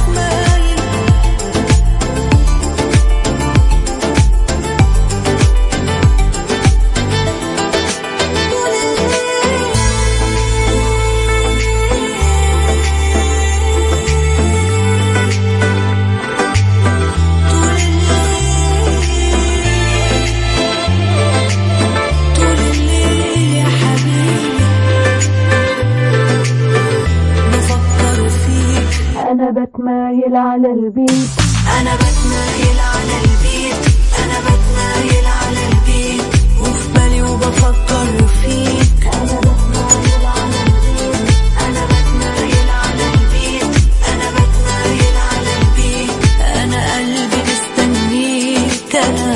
بتمايل على البيت، أنا بتمايل على البيت، أنا بتمايل على البيت، وفي بالي وبفكر فيك. أنا بتمايل على البيت، أنا بتمايل على البيت، أنا بتمايل على البيت، أنا قلبي مستنيك. أنا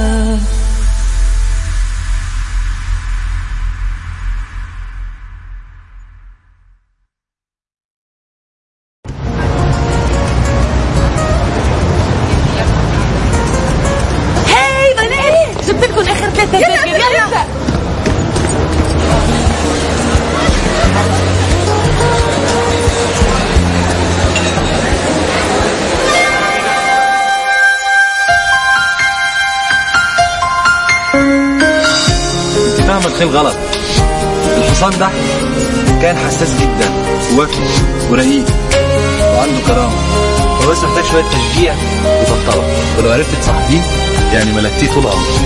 غلط. الحصان ده كان حساس جدا ووفي ورقيق وعنده كرامة، هو بس محتاج شوية تشجيع وطبطبة، ولو عرفت تصاحبيه يعني ملكتيه طول عمرك.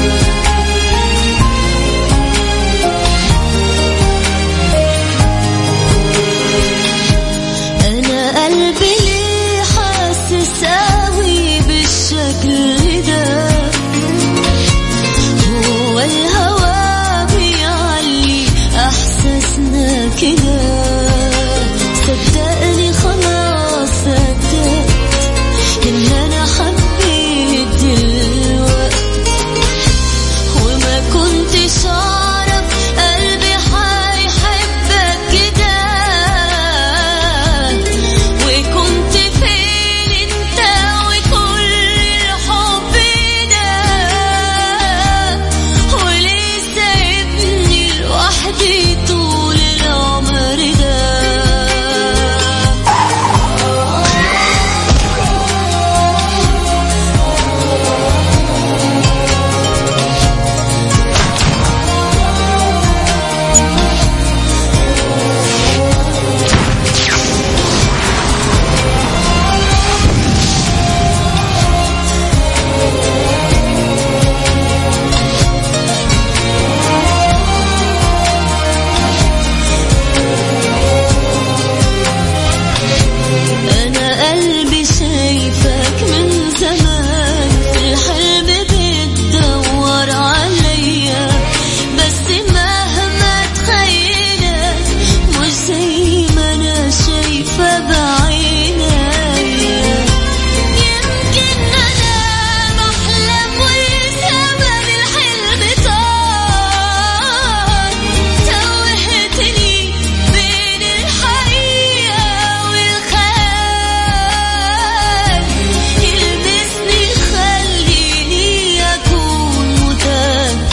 أنا قلبي ليه حاسس قوي بالشكل ده، هو الهوى احساسنا كده، صدقني خلاص صدقت ان انا حبيت دلوقتي،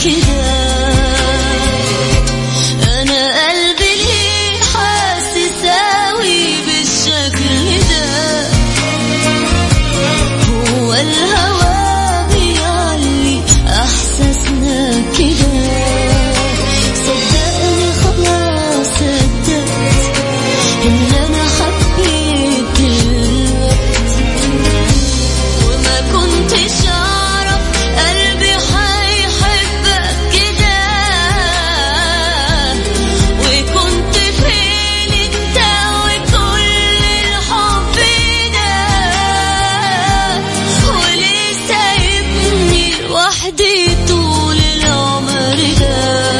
كده. انا قلبي ليه حاسس قوي بالشكل ده، هو الهوى بيعلي احساسنا كده. صدقني خلاص صدقت ان انا حبيت الوقت، وما كنتش اعرف قلبي هيحبك كده. وكنت فين انت وكل الحب ده، وليه سايبني لوحدي طول العمر ده.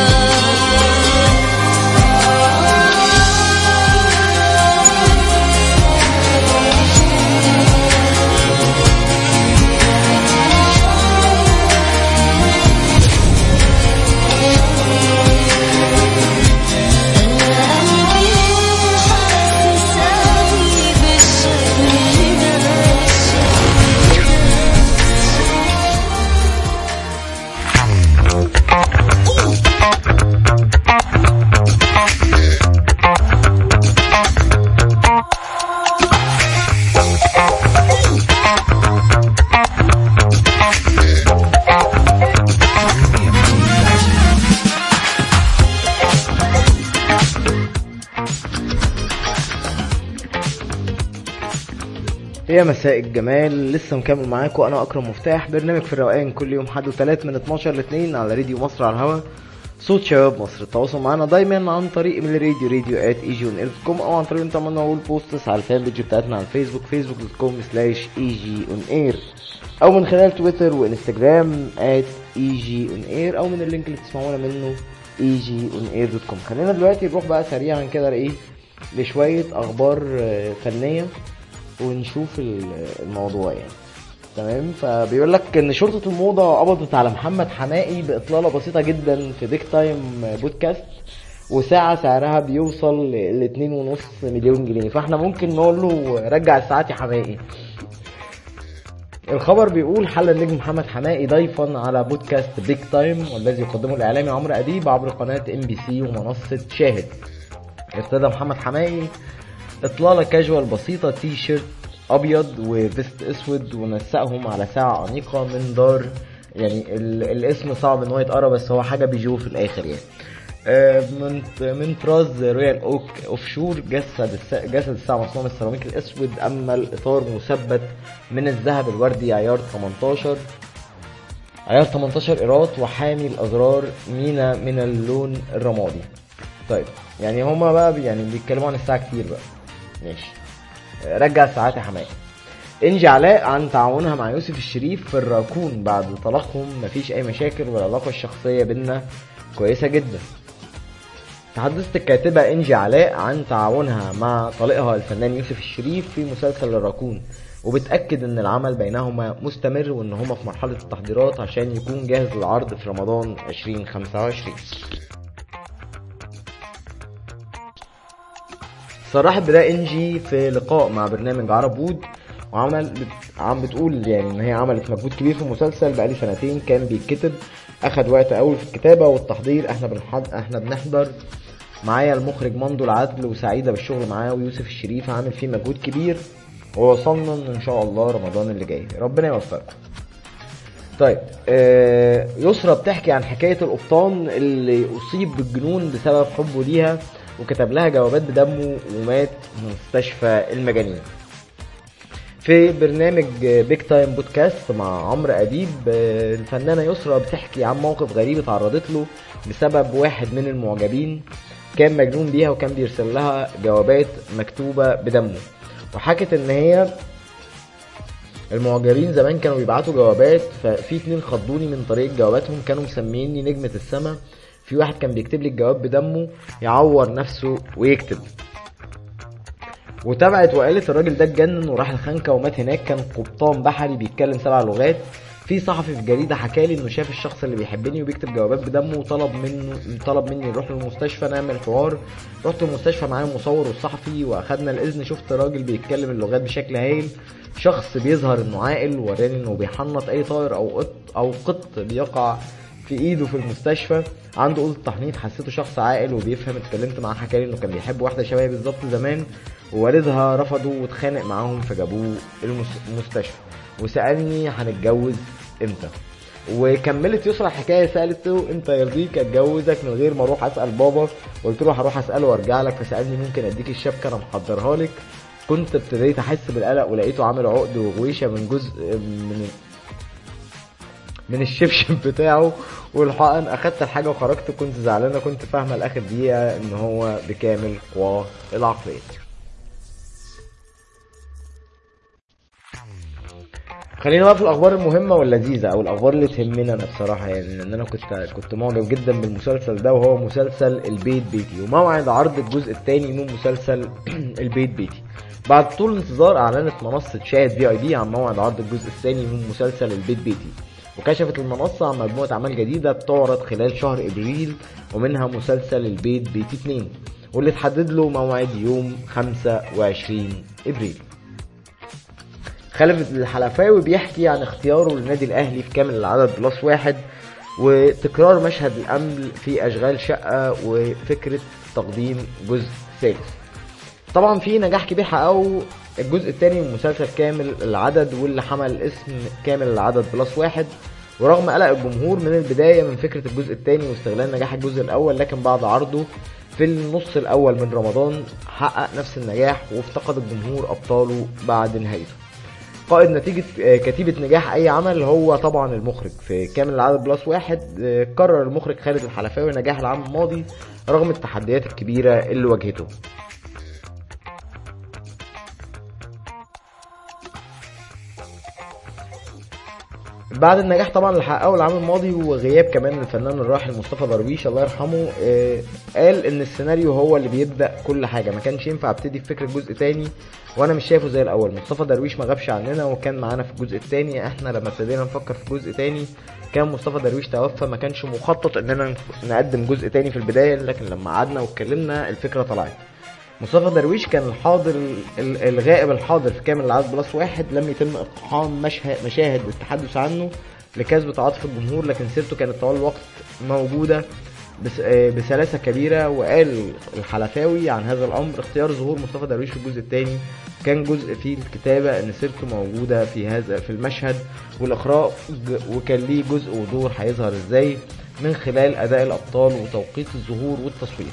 يا مساء الجمال، لسه مكمل معاكم انا اكرم مفتاح. برنامج في الروقان كل يوم حد وثلاث من 12 ل 2 على راديو مصر على الهوا، صوت شباب مصر. التواصل معنا دايما عن طريق من الراديو radio@egionair.com او عن طريق انت عملنا اقول بوستس على الفان بيج بتاعتنا على الفيسبوك facebook.com/egionair، او من خلال تويتر وانستجرام @egionair، او من اللينك اللي تسمعونا منه egionair.com. خلينا دلوقتي نروح بقى سريعا كده لايه، لشويه اخبار فنيه ونشوف الموضوع يعني. تمام. فبيقول لك ان شرطة الموضة قبضت على محمد حمائي باطلالة بسيطة جدا في بيك تايم بودكاست، وساعة سعرها بيوصل ل 2.5 مليون جنيه. فاحنا ممكن نقول له رجع الساعات يا حمائي. الخبر بيقول حل النجم محمد حمائي ضيفا على بودكاست بيك تايم، والذي يقدمه الاعلامي عمرو اديب عبر قناة MBC ومنصة شاهد. ارتدى محمد حمائي اطلالة كاجوال بسيطة، تي شيرت ابيض وفيست اسود، ونسقهم على ساعة انيقة من دار، يعني الاسم صعب ان هو يتقرا بس هو حاجة بيجو في الاخر يعني. من طراز رويال اوك اوف شور. جسد الساعة مصنوع من السيراميك الاسود، اما الاطار مثبت من الذهب الوردي عيار 18 قيراط، وحامي الازرار مينا من اللون الرمادي. طيب يعني هما بقى يعني بيتكلموا عن الساعة كتير بقى. ماشي، رجع الساعات يا حماية. انجي علاء عن تعاونها مع يوسف الشريف في الراكون بعد طلاقهم، مفيش اي مشاكل والعلاقة الشخصية بينا كويسة جدا. تحدثت الكاتبة انجي علاء عن تعاونها مع طليقها الفنان يوسف الشريف في مسلسل الراكون، وبتأكد ان العمل بينهما مستمر وان هما في مرحلة التحضيرات عشان يكون جاهز للعرض في رمضان 2025. صرحت بداية انجي في لقاء مع برنامج عرب وود، عم بتقول يعني ان هي عملت مجهود كبير في المسلسل بقالي سنتين كان بيتكتب، اخد وقت قوي في الكتابة والتحضير. احنا بنحضر معايا المخرج مندو العدل وسعيدة بالشغل معاه، ويوسف الشريف عامل فيه مجهود كبير، ووصلنا ان شاء الله رمضان اللي جاي، ربنا يوفقكم. طيب يسرا بتحكي عن حكاية القبطان اللي اصيب بالجنون بسبب حبه ليها، وكتب لها جوابات بدمه ومات في مستشفى المجانين. في برنامج بيك تايم بودكاست مع عمرو اديب، الفنانة يسرا بتحكي عن موقف غريب اتعرضت له بسبب واحد من المعجبين كان مجنون بيها، وكان بيرسل لها جوابات مكتوبة بدمه. وحكت ان هي المعجبين زمان كانوا بيبعتوا جوابات، ففي 2 خضوني من طريق جواباتهم، كانوا مسميني نجمة السما. في واحد كان بيكتب لي الجواب بدمه يعور نفسه ويكتب. وتابعت وقالت الراجل ده اتجنن وراح الخنكة ومات هناك، كان قبطان بحري بيتكلم 7 لغات. في صحفي في جريدة حكالي انه شاف الشخص اللي بيحبني وبيكتب جوابات بدمه، وطلب مني نروح للمستشفى نعمل حوار. رحت المستشفى معايا المصور والصحفي واخدنا الاذن. شفت راجل بيتكلم اللغات بشكل هايل، شخص بيظهر انه عاقل، وراني انه بيحنط اي طائر او قط بيقع في ايده في المستشفى، عنده اوضه تحنيط، حسيته شخص عاقل وبيفهم. اتكلمت معاه حكالي انه كان بيحب واحده شبهي بالظبط زمان، ووالدها رفضه واتخانق معاهم فجابوه المستشفى، وسالني هنتجوز امتى. وكملت يسرا الحكايه، سالته انت يرضيك اتجوزك من غير ما اروح اسال بابا؟ قلت له هروح اساله وارجع لك، فسالني ممكن اديك الشبكه انا محضرها لك. كنت ابتديت احس بالقلق ولقيته عامل عقد وغويشه من جزء من الشبشب بتاعه والحقن. اخدت الحاجه وخرجت، كنت زعلانه، كنت فاهمه لاخر دقيقه ان هو بكامل قواه العقليه. خلينا بقى في الاخبار المهمه واللذيذه او الاخبار اللي تهمنا. انا بصراحه يعني ان انا كنت معجب جدا بالمسلسل ده، وهو مسلسل البيت بيتي، وموعد عرض الجزء الثاني من مسلسل البيت بيتي. بعد طول انتظار اعلنت منصه شاهد VIP عن موعد عرض الجزء الثاني من مسلسل البيت بيتي، وكشفت المنصه عن مجموعه اعمال جديده بتعرض خلال شهر ابريل، ومنها مسلسل البيت بيتي 2 واللي اتحدد له موعد يوم 25 ابريل. خالد الحلفاوي بيحكي عن اختياره للنادي الاهلي في كامل العدد +1، وتكرار مشهد الامل في اشغال شقه، وفكره تقديم جزء ثالث. طبعا في نجاح كبير حققه الجزء الثاني من مسلسل كامل العدد، واللي حمل اسم كامل العدد +1، ورغم قلق الجمهور من البدايه من فكره الجزء الثاني واستغلال نجاح الجزء الاول، لكن بعد عرضه في النص الاول من رمضان حقق نفس النجاح، وافتقد الجمهور ابطاله بعد نهايته. قائد نتيجة كتيبة نجاح أي عمل هو طبعا المخرج. في كامل العدد +1 قرر المخرج خالد الحلفاوي نجاح العام الماضي رغم التحديات الكبيرة اللي واجهته. بعد النجاح طبعا اللي حققه العام الماضي وغياب كمان الفنان الراحل مصطفى درويش الله يرحمه، قال ان السيناريو هو اللي بيبدأ كل حاجة، ما كانش ينفع ابتدي في فكرة جزء تاني وانا مش شايفه زي الاول. مصطفى درويش ما غابش عننا وكان معانا في الجزء التاني. احنا لما ابتدينا نفكر في جزء تاني كان مصطفى درويش توفى، ما كانش مخطط اننا نقدم جزء تاني في البداية، لكن لما قعدنا واتكلمنا الفكرة طلعت. مصطفى درويش كان الحاضر الغائب الحاضر في كامل العدد +1، لم يتم اقحام مشاهد التحدث عنه لكسب تعاطف الجمهور، لكن سيرته كانت طوال الوقت موجودة بسلاسة كبيرة. وقال الحلفاوي عن هذا الامر: اختيار ظهور مصطفى درويش في الجزء الثاني كان جزء في الكتابة ان سيرته موجودة في المشهد والاخراج، وكان ليه جزء ودور هيظهر ازاي من خلال اداء الابطال وتوقيت الظهور والتصوير.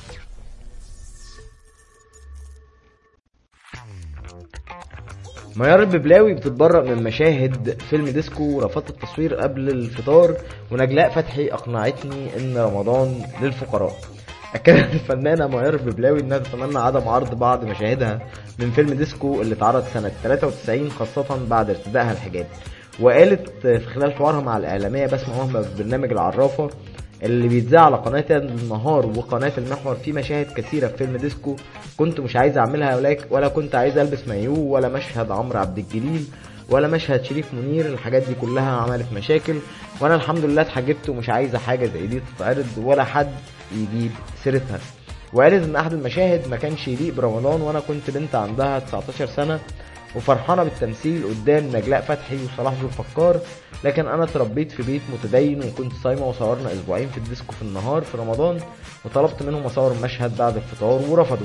ميار الببلاوي بتتبرأ من مشاهد فيلم ديسكو ورفضت التصوير قبل الفطار، ونجلاء فتحي اقنعتني ان رمضان للفقراء. اكدت الفنانة ميار الببلاوي انها تتمنى عدم عرض بعض مشاهدها من فيلم ديسكو اللي اتعرض سنة 93 خاصة بعد ارتدائها الحجاب. وقالت في خلال حوارها مع الاعلامية بسمة وهمة في برنامج العرافة اللي بيتذاع على قناة النهار وقناة المحور في مشاهد كثيرة في فيلم ديسكو كنت مش عايز اعملها، ولا كنت عايز البس مايو، ولا مشهد عمرو عبد الجليل، ولا مشهد شريف منير. الحاجات دي كلها عملت مشاكل، وانا الحمد لله اتحجبت ومش عايزة حاجة زي دي تتعرض ولا حد يجيب سيرتها. وقالت ان احد المشاهد ما كانش يليق برمضان، وانا كنت بنت عندها 19 سنة وفرحانة بالتمثيل قدام نجلاء فتحي وصلاح ذو الفقار، لكن انا اتربيت في بيت متدين وكنت صايمة، وصورنا اسبوعين في الديسكو في النهار في رمضان، وطلبت منهم اصور مشهد بعد الفطار ورفضوا.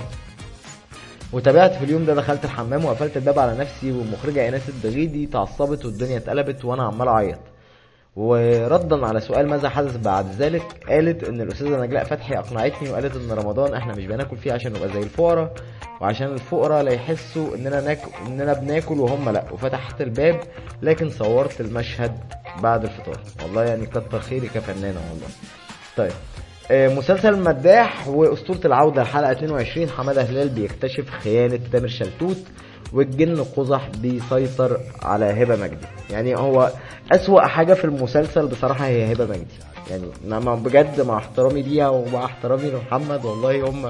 وتابعت في اليوم ده، دخلت الحمام وقفلت الباب على نفسي، والمخرجة ايناس الدغيدي تعصبت والدنيا اتقلبت وانا عمال اعيط. وردا على سؤال ماذا حدث بعد ذلك، قالت ان الاستاذة نجلاء فتحي اقنعتني وقالت ان رمضان احنا مش بناكل فيه عشان نبقى زي الفقراء، وعشان الفقراء لا يحسوا اننا بناكل وهم لا. وفتحت الباب لكن صورت المشهد بعد الفطار. والله يعني كتر خيري كفنانة والله. طيب مسلسل المداح واسطورة العودة الحلقة 22، حمادة هلال بيكتشف خيانة تامر شلتوت، والجن قزح بيسيطر على هبة مجدي. يعني هو أسوأ حاجة في المسلسل بصراحة هي هبة مجدي، يعني بجد مع احترامي ليها ومع احترامي لمحمد، والله هم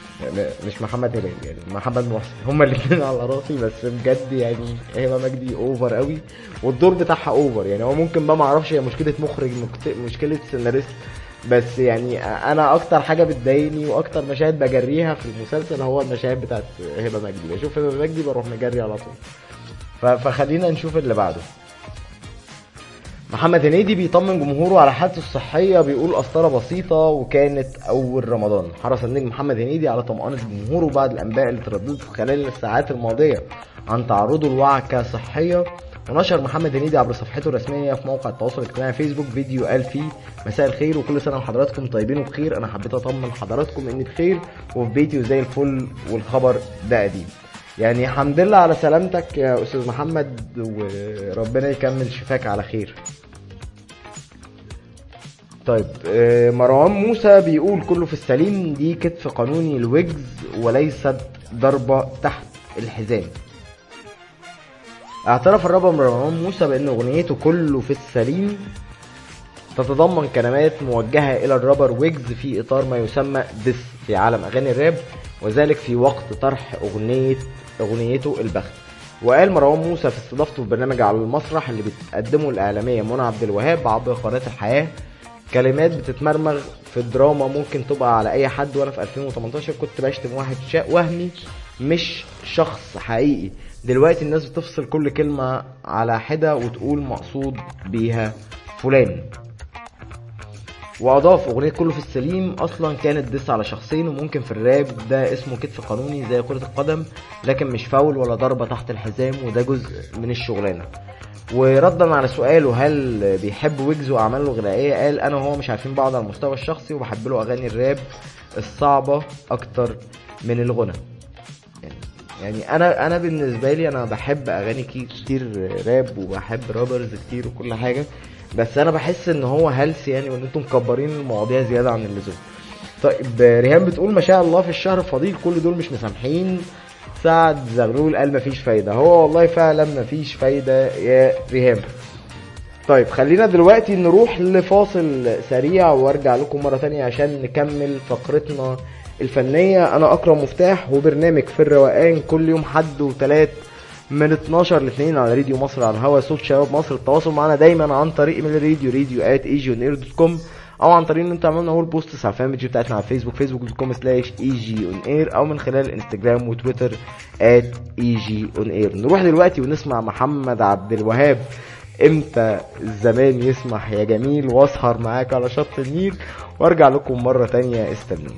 مش محمد هلال يعني محمد محسن، هما الاثنين على راسي، بس بجد يعني هبة مجدي اوفر قوي والدور بتاعها اوفر. يعني هو ممكن بقى معرفش هي مشكلة مخرج مشكلة سيناريست، بس يعني انا اكتر حاجة بتضايقني واكتر مشاهد بجريها في المسلسل هو المشاهد بتاعت هبة مجدي. بشوف هبة مجدي بروح مجري على طول. فخلينا نشوف اللي بعده. محمد هنيدي بيطمن جمهوره على حالته الصحية، بيقول قسطرة بسيطة وكانت أول رمضان. حرص النجم محمد هنيدي على طمأنة جمهوره بعد الأنباء اللي ترددت خلال الساعات الماضية عن تعرضه لوعكة صحية. ونشر محمد هنيدي عبر صفحته الرسمية في موقع التواصل الاجتماعي فيسبوك فيديو قال فيه: مساء الخير وكل سنة وحضراتكم طيبين وبخير. أنا حبيت أطمن حضراتكم إني بخير وفي بيتي وزي الفل، والخبر ده قديم. يعني الحمد لله على سلامتك يا أستاذ محمد، وربنا يكمل شفاك على خير. طيب مروان موسى بيقول: كله في السليم، دي كتف قانوني لويجز وليست ضربة تحت الحزام. اعترف الرابر مروان موسى بأن أغنيته كله في السليم تتضمن كلمات موجهة إلى الرابر ويجز في إطار ما يسمى ديس في عالم أغاني الراب، وذلك في وقت طرح أغنيته البخت. وقال مروان موسى في استضافته في برنامج على المسرح اللي بتقدمه الإعلامية منى عبد الوهاب عبر قناة الحياة: كلمات بتتمرمغ في الدراما ممكن تبقى على أي حد، وأنا في 2018 كنت بشتم واحد وهمي مش شخص حقيقي. دلوقتي الناس بتفصل كل كلمة على حدة وتقول مقصود بيها فلان. وأضاف: أغنية كله في السليم أصلا كانت ديس على شخصين، وممكن في الراب ده اسمه كتف قانوني زي كرة القدم، لكن مش فاول ولا ضربة تحت الحزام، وده جزء من الشغلانة. وردا على سؤاله هل بيحب ويجز وأعماله الغنائية، قال: أنا وهو مش عارفين بعض على المستوى الشخصي، وبحب له أغاني الراب الصعبة أكتر من الغنى. يعني انا بالنسبه لي انا بحب اغاني كتير راب، وبحب رابرز كتير وكل حاجه، بس انا بحس ان هو هلس يعني، وان انتم مكبرين المواضيع زياده عن اللزوم. طيب ريهام بتقول: ما شاء الله في الشهر فضيل، كل دول مش مسامحين. سعد زغلول قال: مفيش فايده. هو والله فعلا مفيش فايده يا ريهام. طيب خلينا دلوقتي نروح لفاصل سريع وارجع لكم مره تانية عشان نكمل فقرتنا الفنية. أنا أكرم مفتاح، وبرنامج في الروقان كل يوم حد وثلاث من 12 ل 2 على راديو مصر على الهوا، صوت شباب مصر. التواصل معنا دايما عن طريق ايميل radio@egionair.com، او عن طريق ان انت عملنا هو البوست على الفان بيج بتاعتنا على فيسبوك facebook.com/egionair، او من خلال الانستجرام وتويتر @egionair. نروح دلوقتي ونسمع محمد عبد الوهاب امتى الزمان يسمح يا جميل، واسهر معاك على شط النيل، وارجع لكم مرة تانية. استنوني.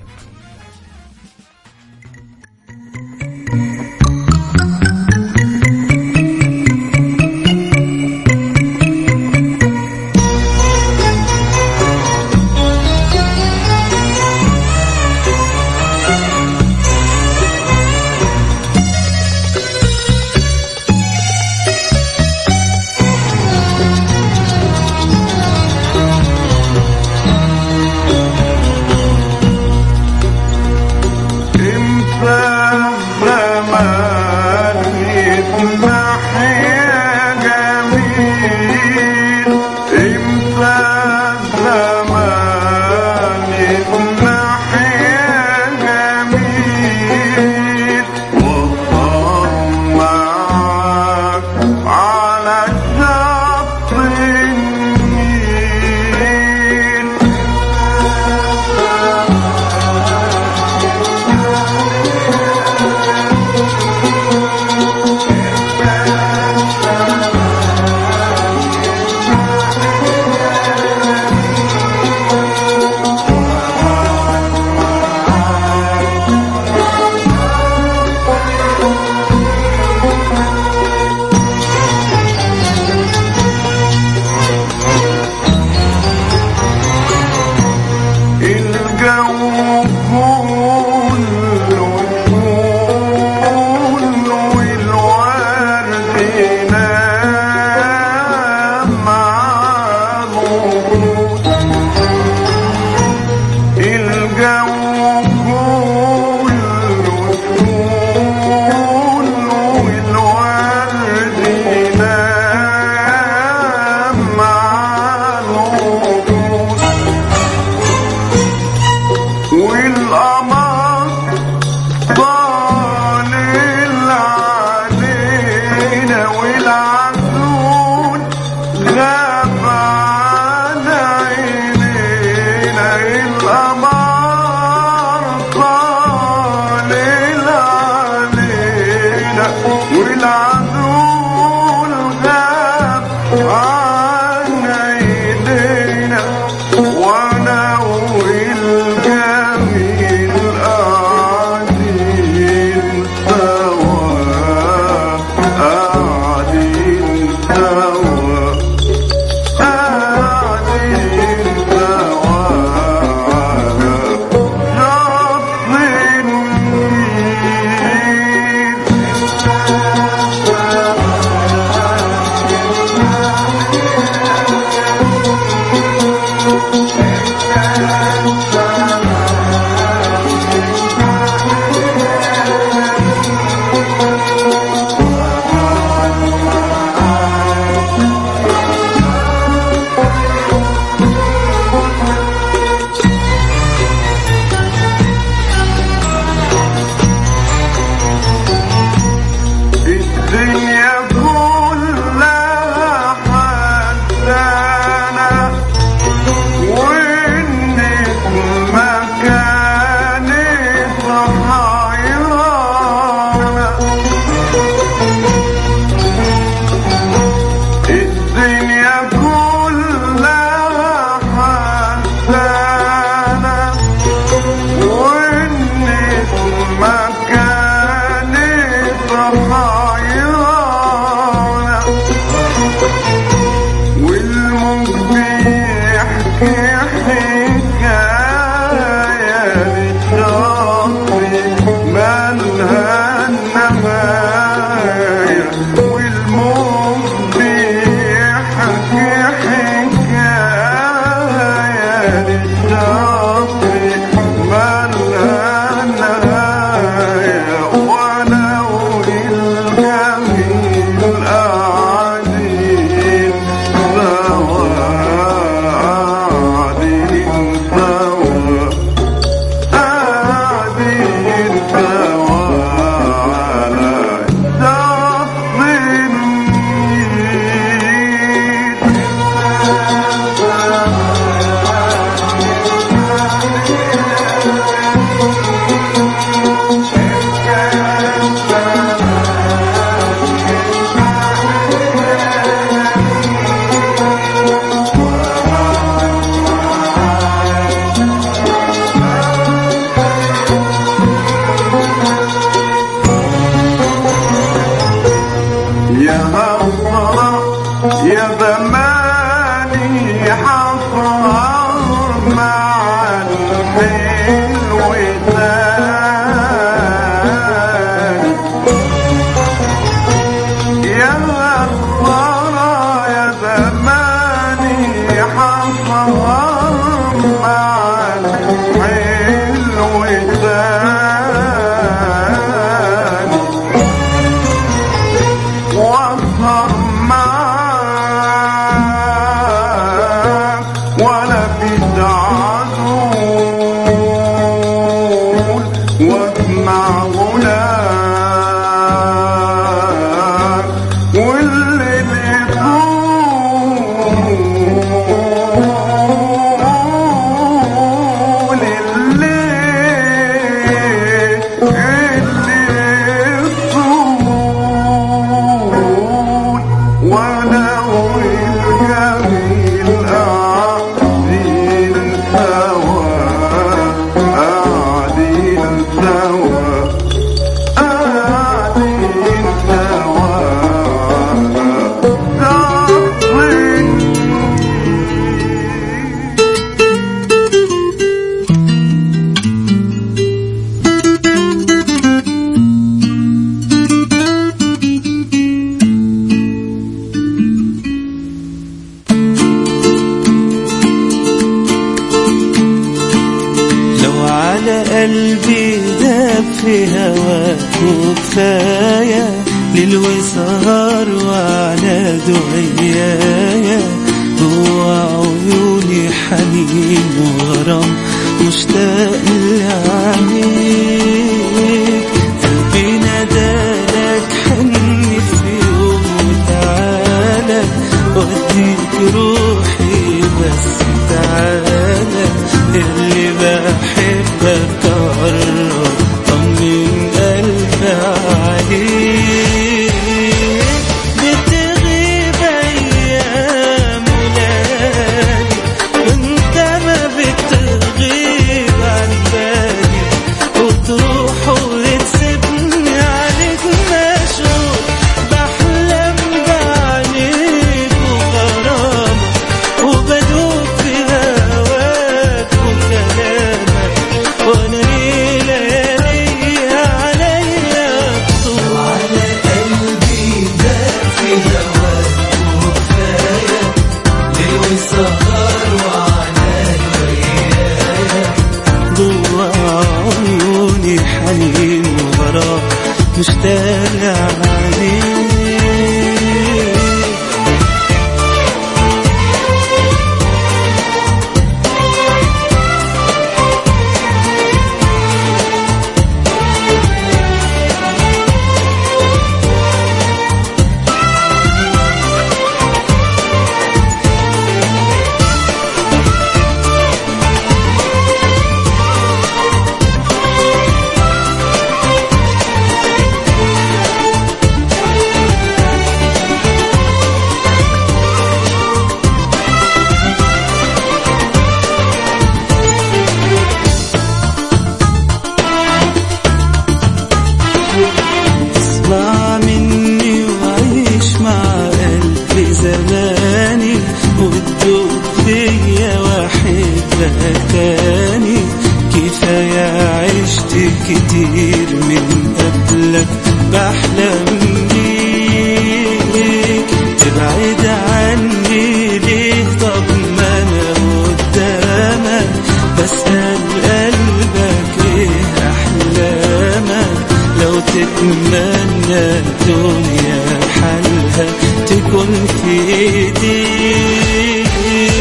لابد عدول واجمع غلام واللي بيطول الليل طول وانا والجميل قاعدين سوا قاعدين سوا قاعدين سوا لو على قلبي داب في هواك وكفاية ليل وسهر وعلى دعيايا جوا عيوني حنين وغرام مشتاق لعينيك قلبي نادالك حني في يوم وتعالى وديك روحي بس تعالى اللي بحبك قرب طمن قلبي عليك بتغيب ايام ولادي وانت ما بتغيب عن بالي وتروح وتسيبني عليك مشغول بحلم بعينيك وغرامك وبدوب في هواك وكلامك وانا ليالي عليا طول على قلبي داب في هواك وكفاية ليل وسهر وعلى دعيايا جوا عيوني حنين وغرام مشتاق عليك اسمع مني وعيش مع قلبي زماني وتدوب فيا واحبك تاني كفاية عشت كتير من قبلك بحلم بيك تبعد عني ليه طب ما انا قدامك بسأل قلبك ايه احلامك لو تتمنى الدنيا بحالها تكون في ايديك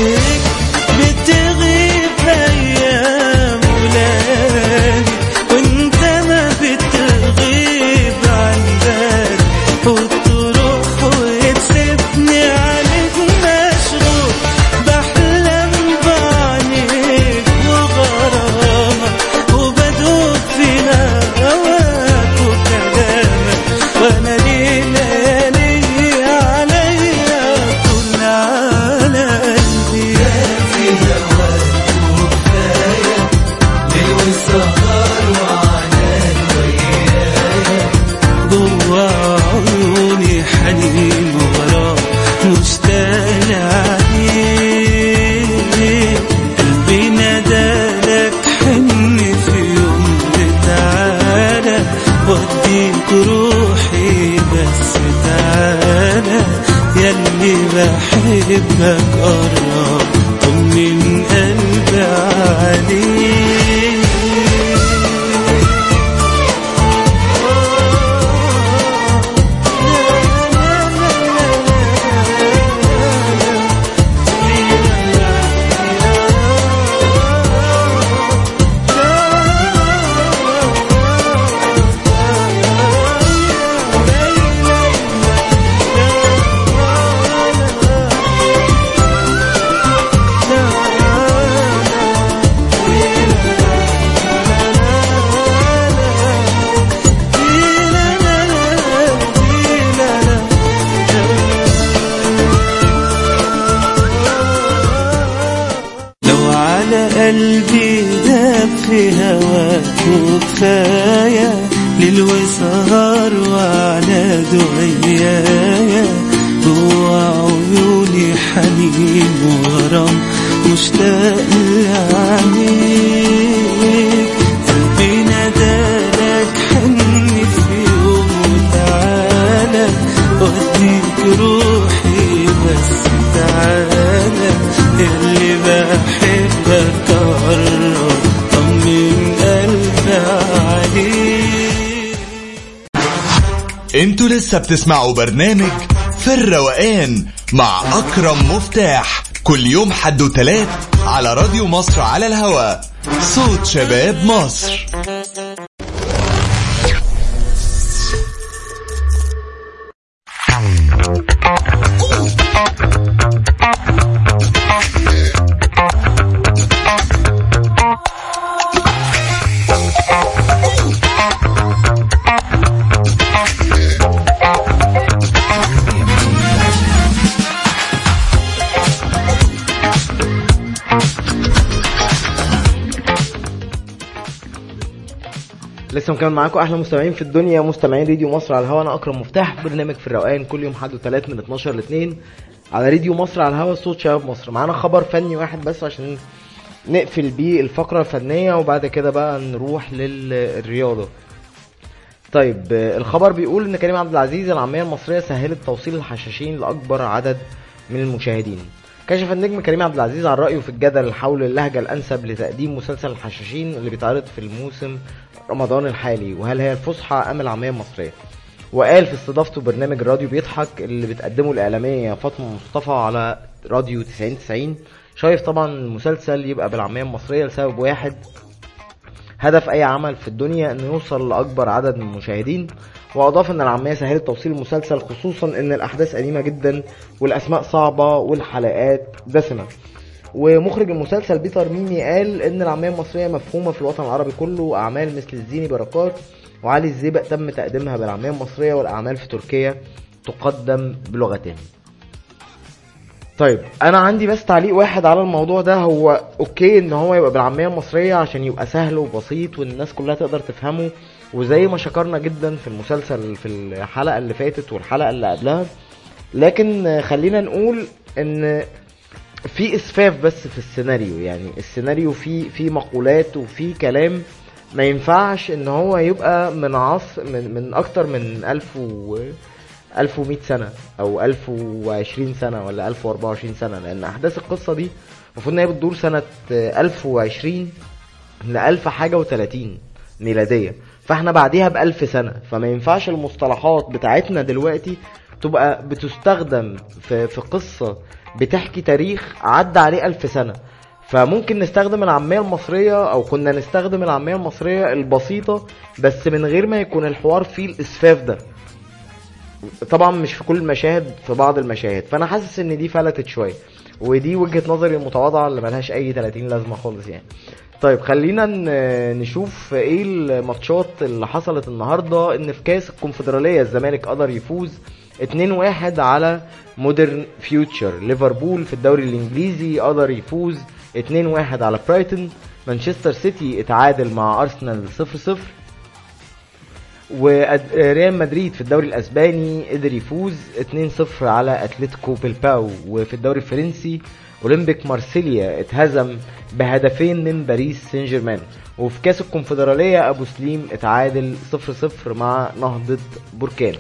بتغيب ايام ولادي وانت ما بتغيب عن بالي وتروح وتسيبني عليك مشغول بحلم بعينيك وغرامك وبدوب في هواك وكلامك وانا ليالي عليا طول على قلبي داب في هواك وكفاية ليل وسهر وعلى دعيايا جوا عيوني حنين وغرام مشتاق لعينيك قلبي نادالك حني في يوم وتعالى وديك روحي بس تعالى اللي بحبك قرب طمن قلبي عليك. انتوا لسه بتسمعوا برنامج في الروقان مع أكرم مفتاح كل يوم حد وتلات على راديو مصر على الهواء، صوت شباب مصر. لسه مكمل معاكم احلى مستمعين في الدنيا، مستمعين راديو مصر على الهواء. انا اكرم مفتاح، برنامج في الروقان كل يوم حد وثلاث من 12 ل 2 على راديو مصر على الهواء، صوت شباب مصر. معانا خبر فني واحد بس عشان نقفل بيه الفقره الفنيه، وبعد كده بقى نروح للرياضه. طيب الخبر بيقول ان كريم عبد العزيز العاميه المصريه سهلت توصيل الحشاشين لاكبر عدد من المشاهدين. كشف النجم كريم عبد العزيز عن رأيه في الجدل حول اللهجة الأنسب لتقديم مسلسل الحشاشين اللي بيتعرض في الموسم رمضان الحالي، وهل هي الفصحى أم العامية المصرية. وقال في استضافته برنامج الراديو بيضحك اللي بتقدمه الإعلامية فاطمة مصطفى على راديو 90 شايف طبعا المسلسل يبقى بالعامية المصرية لسبب واحد، هدف أي عمل في الدنيا أنه يوصل لأكبر عدد من المشاهدين. وأضاف أن العامية سهلت توصيل المسلسل، خصوصا أن الأحداث قديمة جدا والأسماء صعبة والحلقات دسمة. ومخرج المسلسل بيتر ميمي قال أن العامية المصرية مفهومة في الوطن العربي كله، وأعمال مثل الزيني بركات وعلي الزيبق تم تقديمها بالعامية المصرية، والأعمال في تركيا تقدم بلغتين. طيب انا عندي بس تعليق واحد على الموضوع ده، هو اوكي ان هو يبقى بالعامية المصرية عشان يبقى سهل وبسيط والناس كلها تقدر تفهمه، وزي ما شكرنا جدا في المسلسل في الحلقة اللي فاتت والحلقة اللي قبلها، لكن خلينا نقول ان في اسفاف بس في السيناريو. يعني السيناريو في مقولات وفي كلام ما ينفعش ان هو يبقى من عصر من اكتر من 1100 سنة او 1020 سنة ولا 1024 سنة، لان احداث القصة دي المفروض ان هي بتدور سنة 1020 ل 1000 حاجة و30 ميلادية، فاحنا بعديها ب1000 سنة. فما ينفعش المصطلحات بتاعتنا دلوقتي تبقى بتستخدم في قصة بتحكي تاريخ عدى عليه 1000 سنة. فممكن نستخدم العامية المصرية او كنا نستخدم العامية المصرية البسيطة، بس من غير ما يكون الحوار فيه الاسفاف ده. طبعا مش في كل المشاهد، في بعض المشاهد. فانا حاسس ان دي فلتت شوية، ودي وجهة نظري المتواضعة اللي ملهاش اي 30 لازمة خالص يعني. طيب خلينا نشوف ايه الماتشات اللي حصلت النهاردة. ان في كاس الكونفدرالية الزمالك قدر يفوز 2-1 على مودرن فيوتشر. ليفربول في الدوري الانجليزي قدر يفوز 2-1 على برايتون. مانشستر سيتي اتعادل مع ارسنال 0-0. وريال مدريد في الدوري الاسباني قدر يفوز 2-0 على اتلتيكو بلباو. وفي الدوري الفرنسي اولمبيك مارسيليا اتهزم بهدفين من باريس سان جيرمان. وفي كاس الكونفدرالية ابو سليم اتعادل 0-0 مع نهضة بركان.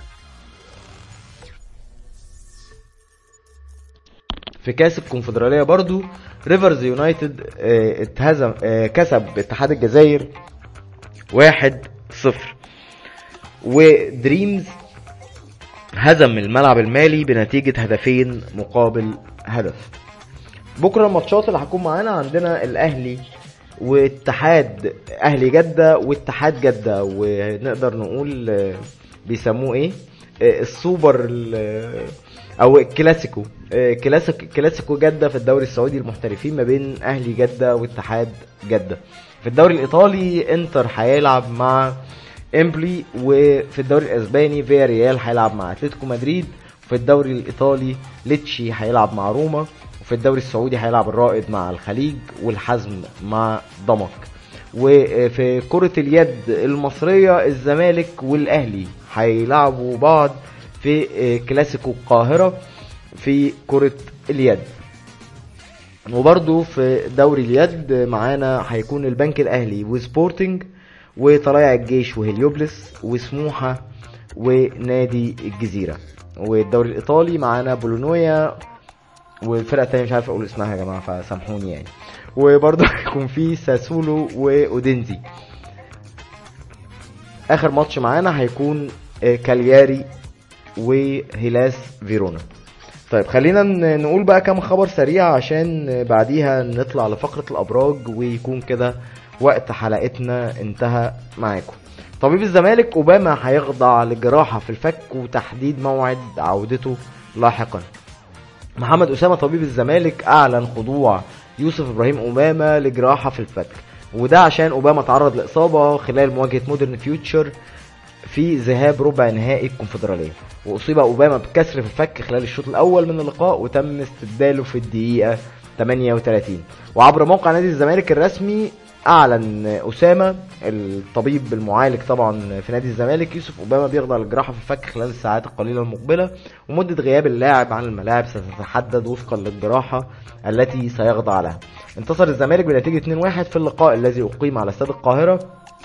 في كاس الكونفدرالية برضو ريفرز يونايتد اتهزم كسب اتحاد الجزائر 1-0. ودريمز هزم الملعب المالي بنتيجة هدفين مقابل هدف. بكرة الماتشات اللي هتكون معانا عندنا الاهلي واتحاد اهلي جدة واتحاد جدة، ونقدر نقول بيسموه ايه السوبر او الكلاسيكو كلاسيكو جدة في الدوري السعودي المحترفين ما بين اهلي جدة واتحاد جدة. في الدوري الايطالي انتر هيلعب مع امبلي. وفي الدوري الاسباني فيا ريال هيلعب مع اتلتيكو مدريد. وفي الدوري الايطالي ليتشي هيلعب مع روما. وفي في الدوري السعودي هيلعب الرائد مع الخليج والحزم مع ضمك. وفي كرة اليد المصرية الزمالك والاهلي هيلعبوا بعض في كلاسيكو القاهرة في كرة اليد. وبرضو في دوري اليد معانا هيكون البنك الاهلي وسبورتنج وطلائع الجيش وهليوبلس وسموحة ونادي الجزيرة. والدوري الايطالي معانا بولونيا والفرقة التانية مش عارف اقول اسمها يا جماعة فسامحوني يعني. وبرضو هيكون في ساسولو واودينزي. اخر ماتش معانا هيكون كالياري وهيلاس فيرونا. طيب خلينا نقول بقى كام خبر سريع عشان بعديها نطلع لفقرة الابراج ويكون كده وقت حلقتنا انتهى معاكم. طبيب الزمالك اوباما هيخضع لجراحة في الفك وتحديد موعد عودته لاحقا. محمد أسامة طبيب الزمالك اعلن خضوع يوسف ابراهيم اوباما لجراحة في الفك، وده عشان اوباما تعرض لاصابة خلال مواجهة مودرن فيوتشر في ذهاب ربع نهائي الكونفدرالية. واصيب اوباما بكسر في الفك خلال الشوط الاول من اللقاء وتم استبداله في الدقيقة 38. وعبر موقع نادي الزمالك الرسمي اعلن اسامة الطبيب المعالج طبعا في نادي الزمالك يوسف اوباما بيخضع للجراحة في الفك خلال الساعات القليلة المقبلة، ومدة غياب اللاعب عن الملاعب ستتحدد وفقا للجراحة التي سيخضع لها. انتصر الزمالك بنتيجة 2-1 في اللقاء الذي اقيم على استاد القاهرة.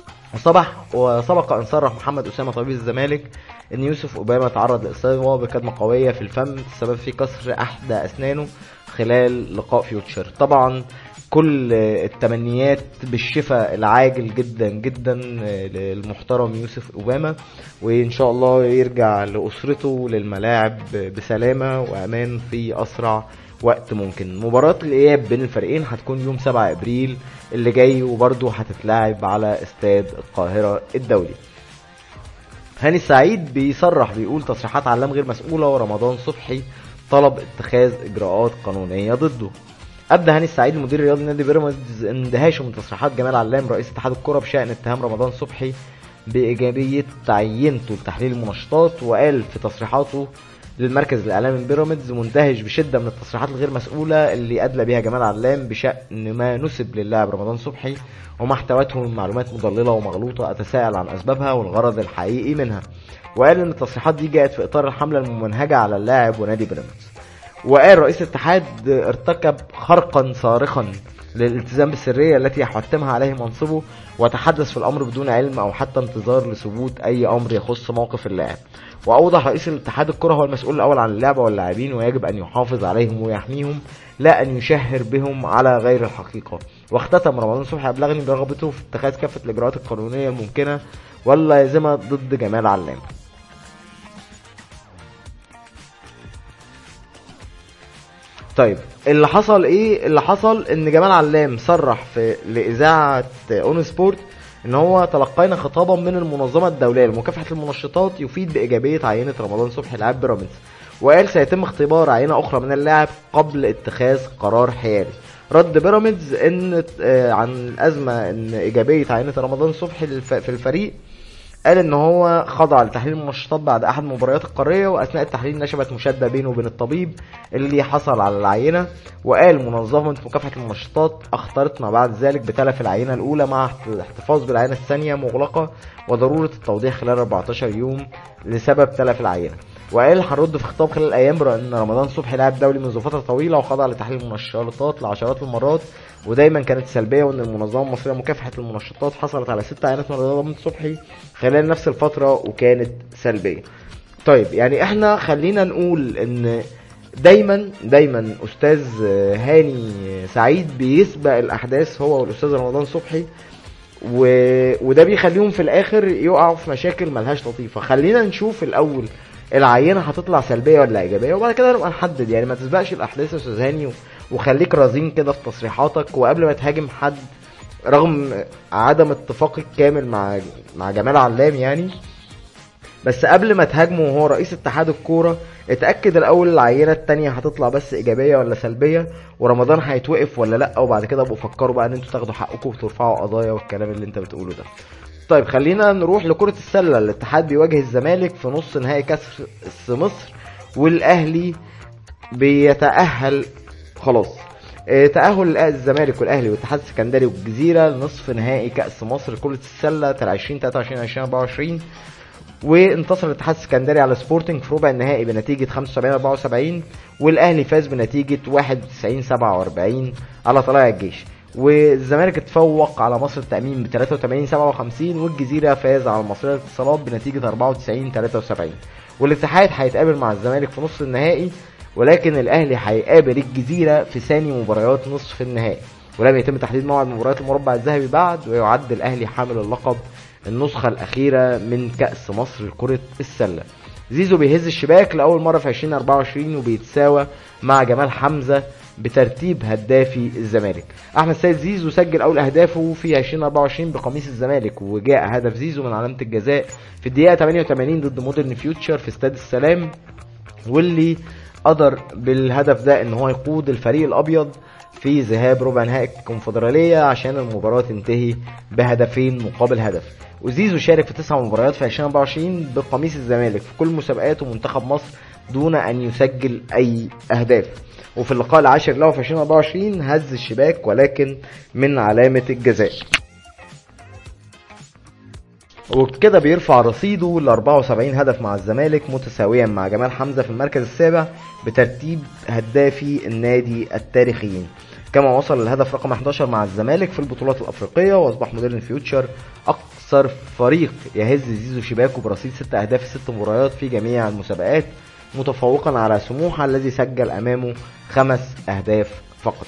وسبق ان صرح محمد أسامة طبيب الزمالك ان يوسف اوباما تعرض لاصابة بكدمة قوية في الفم السبب في كسر احدى اسنانه خلال لقاء فيوتشر. طبعا كل التمنيات بالشفاء العاجل جدا جدا للمحترم يوسف اوباما، وان شاء الله يرجع لاسرته للملاعب بسلامة وامان في اسرع وقت ممكن. مباراة الاياب بين الفريقين هتكون يوم 7 ابريل اللي جاي وبرضه هتتلعب على استاد القاهرة الدولي. هاني السعيد بيصرح بيقول تصريحات علام غير مسؤولة ورمضان صبحي طلب اتخاذ اجراءات قانونية ضده. ابدى هاني السعيد المدير الرياضي لنادي بيراميدز اندهاشه من تصريحات جمال علام رئيس اتحاد الكرة بشأن اتهام رمضان صبحي بإيجابية تعيينته لتحليل المنشطات. وقال في تصريحاته للمركز الاعلامي بيراميدز مندهش بشدة من التصريحات الغير مسؤولة اللي ادلى بها جمال علام بشأن ما نسب للاعب رمضان صبحي وما احتوته من معلومات مضللة ومغلوطة اتساءل عن اسبابها والغرض الحقيقي منها. وقال ان التصريحات دي جاءت في اطار الحملة الممنهجة على اللاعب ونادي بيراميدز. وقال رئيس الاتحاد ارتكب خرقا صارخا للالتزام بالسرية التي يحتمها عليه منصبه، وتحدث في الامر بدون علم او حتى انتظار لثبوت اي امر يخص موقف اللاعب. واوضح رئيس الاتحاد الكرة هو المسؤول الاول عن اللعبة واللاعبين ويجب ان يحافظ عليهم ويحميهم لا ان يشهر بهم على غير الحقيقة. واختتم رمضان صبحي ابلغني برغبته في اتخاذ كافة الاجراءات القانونية الممكنة واللازمة ضد جمال علام. طيب اللي حصل ايه؟ اللي حصل ان جمال علام صرح في لاذاعه اون سبورت ان هو تلقينا خطابا من المنظمه الدوليه لمكافحه المنشطات يفيد بايجابيه عينه رمضان صبحي لاعب بيراميدز. وقال سيتم اختبار عينه اخرى من اللاعب قبل اتخاذ قرار حيادي. رد بيراميدز ان عن الازمه ان ايجابيه عينه رمضان صبحي في الفريق، قال ان هو خضع لتحليل المنشطات بعد احد مباريات القاريه، واثناء التحليل نشبت مشاده بينه وبين الطبيب اللي حصل على العينه. وقال منظمه مكافحه المنشطات اخطرتنا بعد ذلك بتلف العينه الاولى مع الاحتفاظ بالعينه الثانيه مغلقه وضروره التوضيح خلال 14 يوم لسبب تلف العينه. وقال هنرد في خطاب خلال الايام ان رمضان صبحي لاعب دولي منذ فتره طويله وخضع لتحليل المنشطات لعشرات المرات ودايما كانت سلبيه، وان المنظمه المصريه لمكافحه المنشطات حصلت على 6 عينات من رمضان صبحي خلال نفس الفتره وكانت سلبيه. طيب يعني احنا خلينا نقول ان دايما استاذ هاني سعيد بيسبق الاحداث هو والاستاذ رمضان صبحي، وده بيخليهم في الاخر يقعوا في مشاكل ملهاش لطيفه. خلينا نشوف الاول العينه هتطلع سلبيه ولا ايجابيه وبعد كده نبقى نحدد. يعني ما تسبقش الاحداث يا استاذ هاني وخليك رزين كده في تصريحاتك، وقبل ما تهاجم حد رغم عدم اتفاقك كامل مع جمال علام يعني، بس قبل ما تهاجمه وهو رئيس اتحاد الكوره اتاكد الاول العينه التانية هتطلع بس ايجابيه ولا سلبيه، ورمضان هيتوقف ولا لا، وبعد كده ابقوا فكروا بقى ان انتوا تاخدوا حقكم وترفعوا قضايا والكلام اللي انت بتقوله ده. طيب خلينا نروح لكرة السلة. الاتحاد بيواجه الزمالك في نص نهائي كاس مصر، والاهلي بيتأهل خلاص. تأهل الزمالك والاهلي والاتحاد السكندري والجزيرة لنصف نهائي كأس مصر كرة السلة 2023-2024. وانتصر الاتحاد السكندري على سبورتنج في ربع النهائي بنتيجة 75-74، والاهلي فاز بنتيجة 91-47 على طلائع الجيش. والزمالك اتفوق على مصر التأمين ب 83-57، والجزيرة فاز على المصرية للاتصالات بنتيجة 94-73. والاتحاد هيتقابل مع الزمالك في نصف النهائي، ولكن الاهلي هيقابل الجزيرة في ثاني مباريات نصف النهائي، ولم يتم تحديد موعد مباريات المربع الذهبي بعد. ويعد الاهلي حامل اللقب النسخة الأخيرة من كأس مصر لكرة السلة. زيزو بيهز الشباك لأول مرة في 2024 وبيتساوى مع جمال حمزة بترتيب هدافي الزمالك. أحمد سيد زيزو سجل أول أهدافه في 2024 بقميص الزمالك، وجاء هدف زيزو من علامة الجزاء في الدقيقة 88 ضد مودرن فيوتشر في استاد السلام، واللي قدر بالهدف ده ان هو يقود الفريق الأبيض في ذهاب ربع نهائي الكونفدرالية عشان المباراة تنتهي بهدفين مقابل هدف. وزيزو شارك في 9 مباريات في 2024 بقميص الزمالك في كل مسابقات ومنتخب مصر دون أن يسجل أي أهداف. وفي اللقاء العاشر له في 2024 هز الشباك ولكن من علامة الجزاء. وبكده بيرفع رصيده ل 74 هدف مع الزمالك، متساويا مع جمال حمزة في المركز السابع بترتيب هدافي النادي التاريخيين. كما وصل للهدف رقم 11 مع الزمالك في البطولات الأفريقية، واصبح مودرن فيوتشر أكثر فريق يهز زيزو شباكه برصيد 6 أهداف في 6 مباريات في جميع المسابقات، متفوقا على سموحة الذي سجل أمامه 5 أهداف فقط.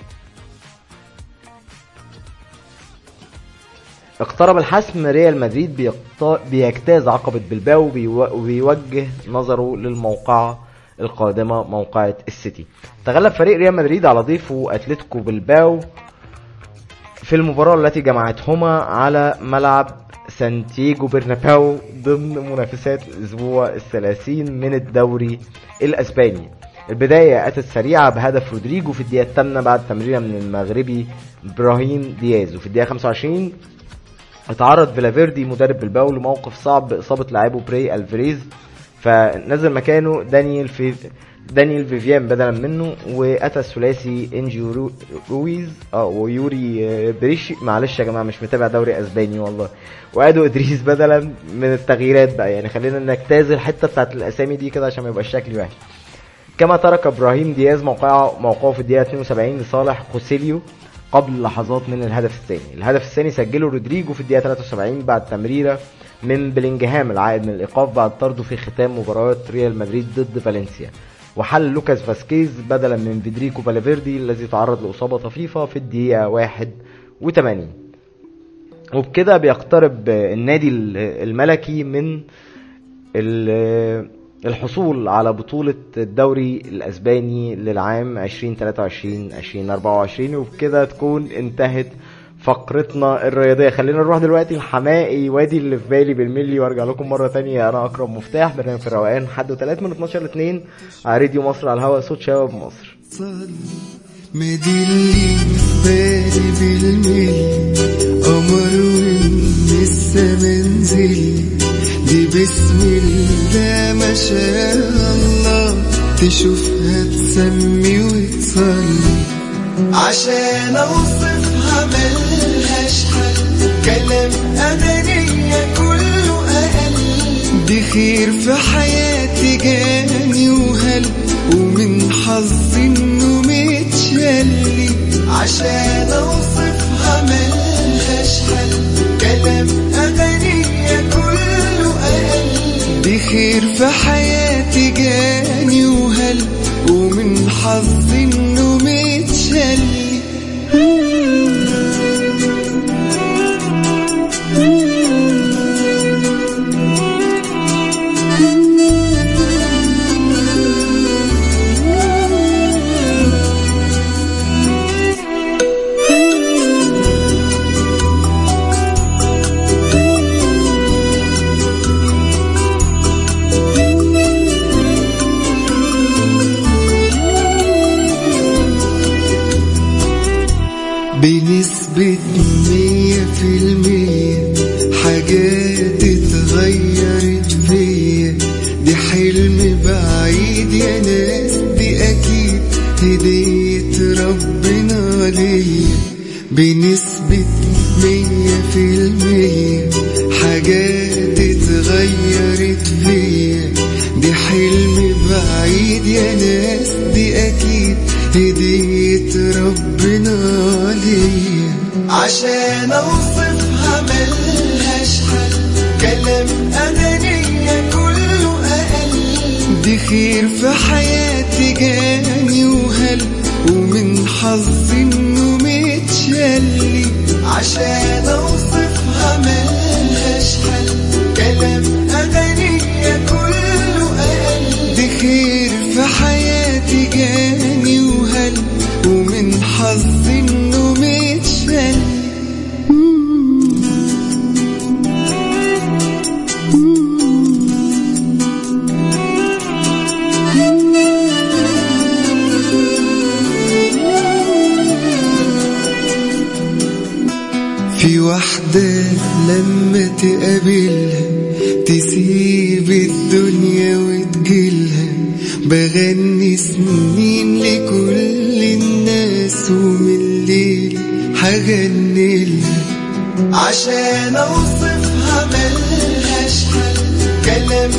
اقترب الحسم، ريال مدريد بيجتاز عقبة بلباو وبيوجه نظره للموقعة القادمة موقعة السيتي. تغلب فريق ريال مدريد على ضيفه اتلتيكو بلباو في المباراة التي جمعتهما على ملعب سانتياغو برناباو ضمن منافسات الأسبوع 30 من الدوري الأسباني. البداية أتت سريعة بهدف رودريجو في الدقيقة 8 بعد تمريرة من المغربي إبراهيم دياز، وفي الدقيقة 25 اتعرض فيلافيردي مدرب بلباو لموقف صعب بإصابة لاعبه بري ألفاريز، فنزل مكانه دانيال فيفيان بدلا منه، واتى الثلاثي انجيو رويز ويوري بريشي، معلش يا جماعه مش متابع دوري اسباني والله، وادو ادريس بدلا من التغييرات بقى، يعني خلينا نجتاز الحته بتاعت الاسامي دي كده عشان ما يبقاش الشكل وحش. كما ترك ابراهيم دياز موقعه في الدقيقه 72 لصالح خوسيليو قبل لحظات من الهدف الثاني. الهدف الثاني سجله رودريجو في الدقيقه 73 بعد تمريره من بلينجهام العائد من الايقاف بعد طرده في ختام مباراه ريال مدريد ضد فالنسيا، وحل لوكاس فاسكيز بدلا من فيدريكو فالفيردي الذي تعرض لإصابة طفيفة في الدقيقة 81. وبكده بيقترب النادي الملكي من الحصول على بطولة الدوري الأسباني للعام 2023-2024. وبكده تكون انتهت فقرتنا الرياضية. خلينا نروح دلوقتي الحمائي وادي اللي في بالي بالملي وارجع لكم مرة تانية. انا اكرم مفتاح، برنامج في الروقان حد وثلاث من 12 ل2 على راديو مصر على الهواء، صوت شباب مصر. مدي اللي في بالي بالملي قمر ومن السما نزل دي بسم الله ما شاء الله تشوفها تسمي وتصلي عشان اوصفها ملهاش حل كلام انانية كله اقل دي خير في حياتي جاني وهل ومن حظي انه متشلي عشان اوصفها ملهاش حل كلام انانية كله اقل دي خير في حياتي جاني وهل ومن حظي انه متشلي بنسبة 100% حاجات اتغيرت فيا دي حلم بعيد يا ناس دي أكيد هدية ربنا ليا بنسبة 100%. حاجات اتغيرت فيا، دي حلم بعيد يا ناس، دي أكيد هدية ربنا ليا. عشان أوصفها ملهاش حل، كلام أغنية كله أقل. دي خير في حياتي جاني وهل، ومن حظي إنه متشلي. عشان أوصفها ملهاش حل، كلام أغنية كله أقل. دي خير في حياتي جاني وهل، ومن حظي إنه متشلي. في واحدة لما تقابلها تسيب الدنيا وتجيلها. بغني سنين لكل الناس، ومن ليل هغني لها. عشان أوصفها ملهاش حل، كلام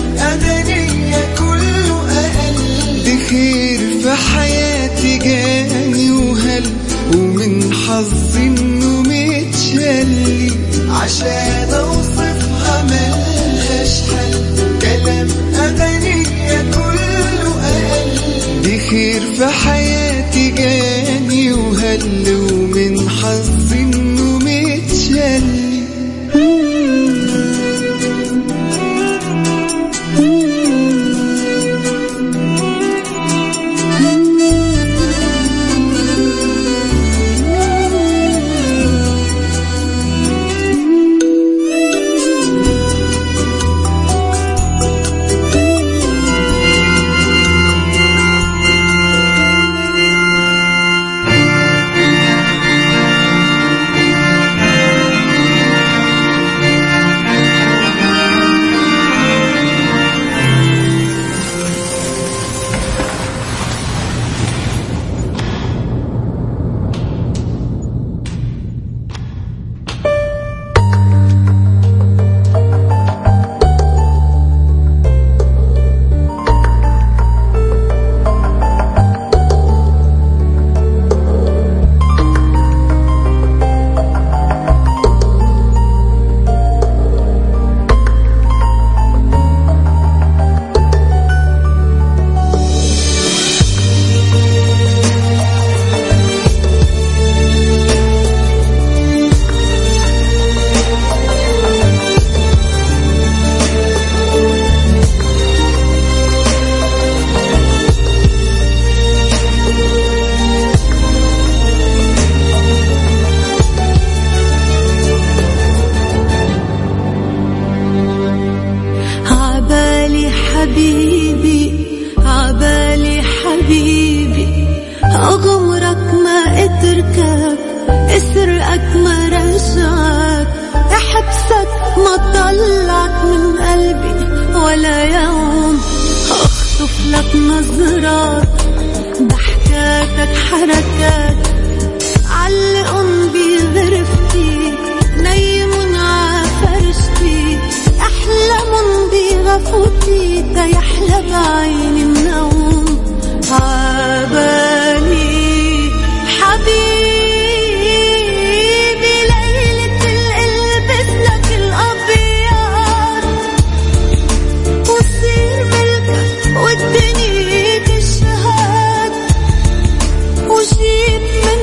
أغنية كله أقل. دي خير في حياتي جاني وهل، ومن حظي إنه متشلي. عشان أوصفها ملهاش حل، كلام أغنية كله أقل. دي خير في حياتي جاني وهل، ومن حظي إنه متشلي. والدنيا تشهد وجيب من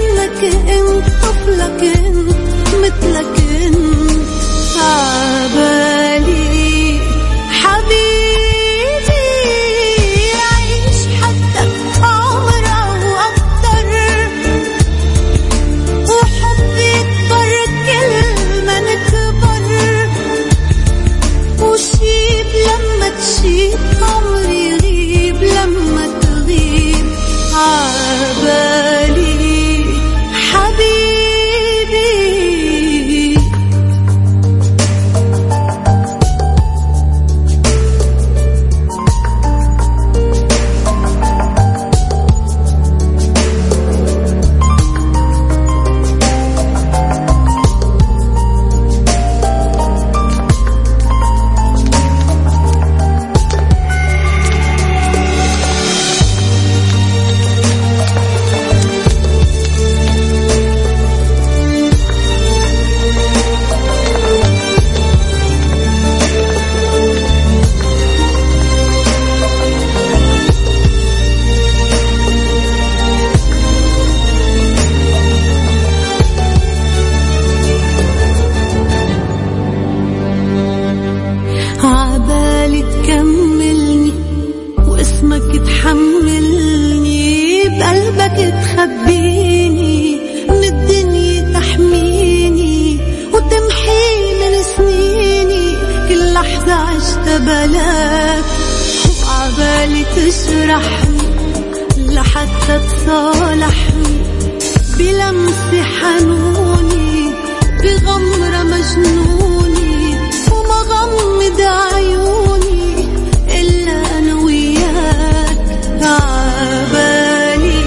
بلاك وعبالي تشرحني لحتى تصالحني بلمسة حنوني بغمرة مجنوني وما غمض عيوني إلا أنا وياك عبالي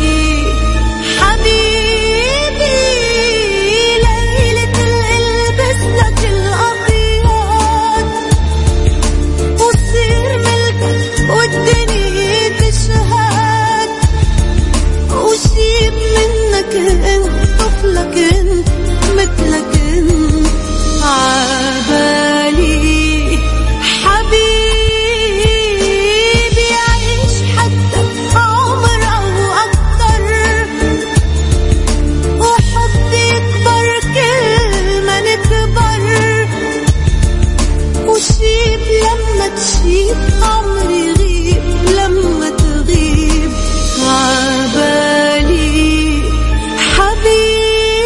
حبيبي ليلة القلبس لك الأبيض وتصير ملكك والدنيا تشهد وشيب منك انت طفلك انت مثلك انت عبالي حبيبي عيش حتى عمر او اكتر وحبي يكبر كل ما نكبر وشيب لما تشيب عمري يغيب لما تغيب عبالي حبيبي.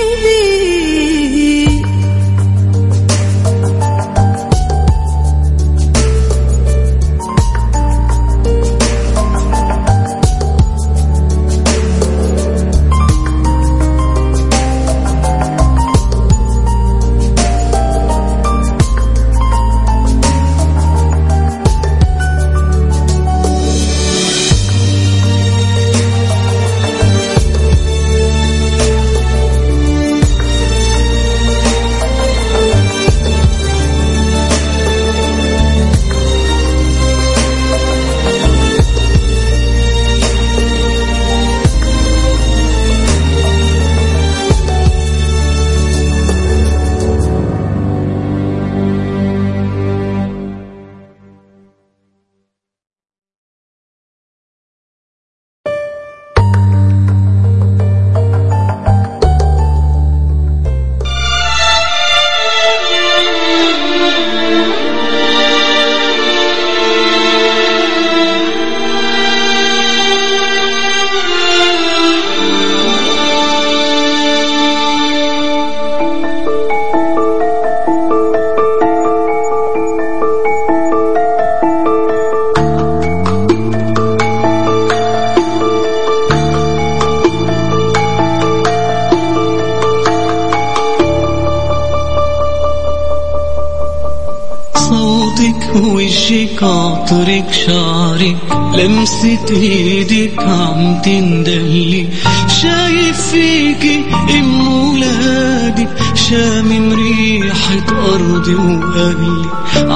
وجهك عطرك شعرك لمسة ايدك عم تندلي شايف فيكي ام ولادي شامم ريحة ارضي واهلي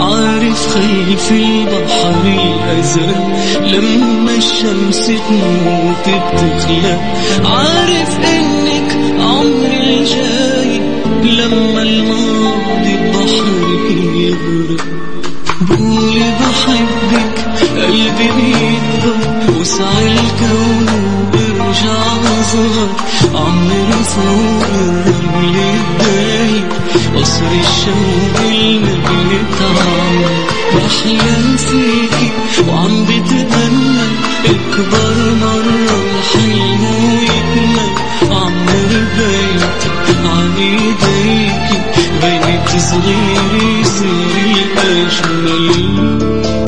عارف خلف البحر الازرق لما الشمس تموت بتخلق عارف انك عمري الجاي لما الماضي بحرك يغرق بقولي بحبك قلبي بيكبر وسع الكون وبرجع أصغر عمري فوق الرمل الدايب قصر الشوق المجل تعمر بحلم فيكي وعم بتأمل اكبر مرة الحلم ويكمل عمر بيتك عن ايديكي بيت صغير يصير الأجمل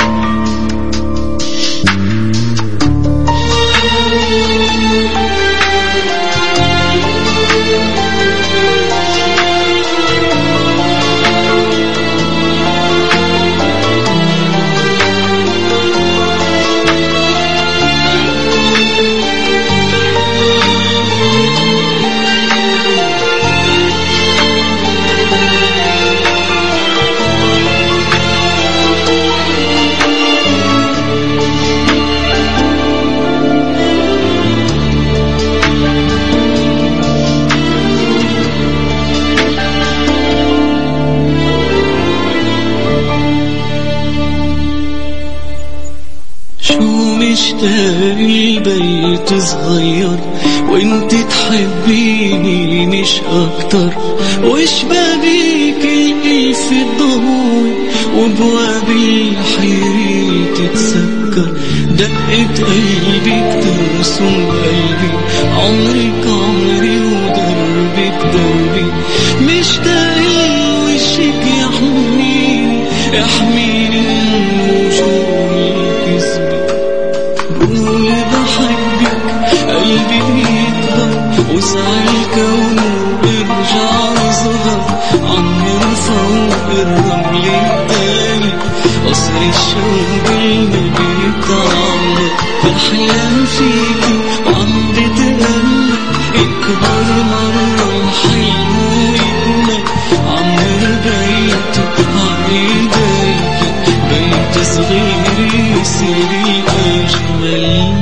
مشتاق البيت صغير وانت تحبيني مش اكتر وشبابيك الالف الضوء وابواب الحيري تتسكر دقة قلبك ترسم قلبي عمرك عمري ودربك دربي مشتاق وشك يحميني الرمل الدايب قصر الشوق اللي بيتعلق بحلم فيكي وعم بتألق يكبر مرة الحلم ويكمل عمر بيتك عايداكي بيت صغير يصير أجمل.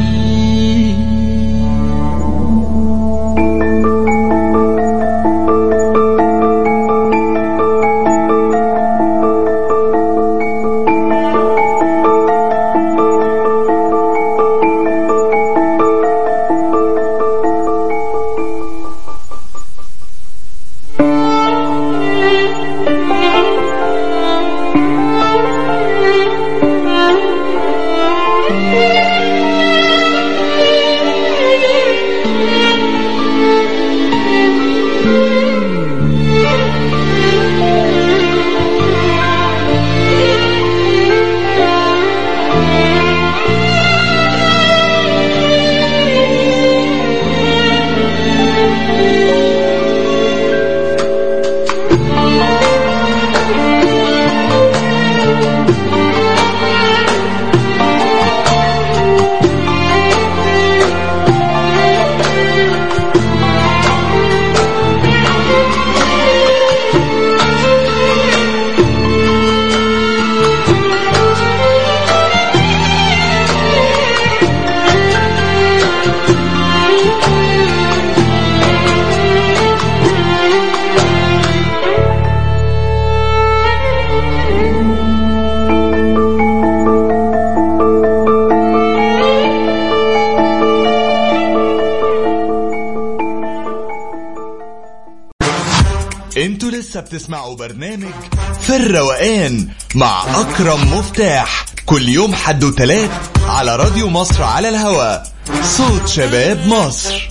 انتوا لسه بتسمعوا برنامج في الروقان مع أكرم مفتاح كل يوم حد وتلات على راديو مصر على الهواء. صوت شباب مصر.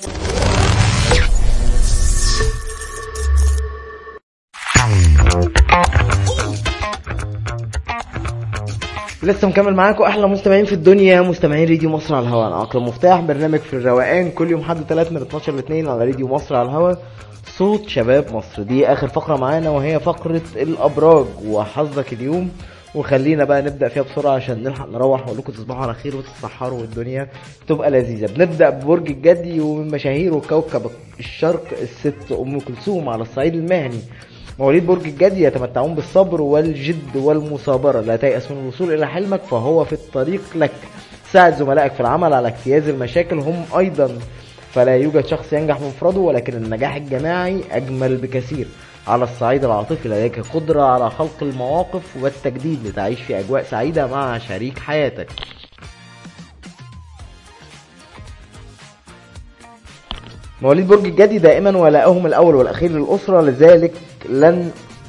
لسه مكمل معاكم احلى مستمعين في الدنيا، مستمعين راديو مصر على الهواء. انا اكرم مفتاح، برنامج في الروقان كل يوم حد وتلات من 12 ل 2 على راديو مصر على الهواء. صوت شباب مصر. دي اخر فقرة معانا وهي فقرة الابراج وحظك اليوم، وخلينا بقى نبدأ فيها بسرعة عشان نلحق نروح ونقول لكم تصبحوا على خير وتتسحروا والدنيا تبقى لذيذة. بنبدأ ببرج الجدي، ومن مشاهير وكوكب الشرق الست ام كلثوم على الصعيد المهني. مواليد برج الجدي يتمتعون بالصبر والجد والمثابرة، لا تيأس من الوصول إلى حلمك فهو في الطريق لك. ساعد زملائك في العمل على اجتياز المشاكل هم أيضا، فلا يوجد شخص ينجح بمفرده ولكن النجاح الجماعي أجمل بكثير. على الصعيد العاطفي لديك قدرة على خلق المواقف والتجديد لتعيش في أجواء سعيدة مع شريك حياتك. مواليد برج الجدي دائما ولائهم الأول والأخير للأسرة، لذلك لن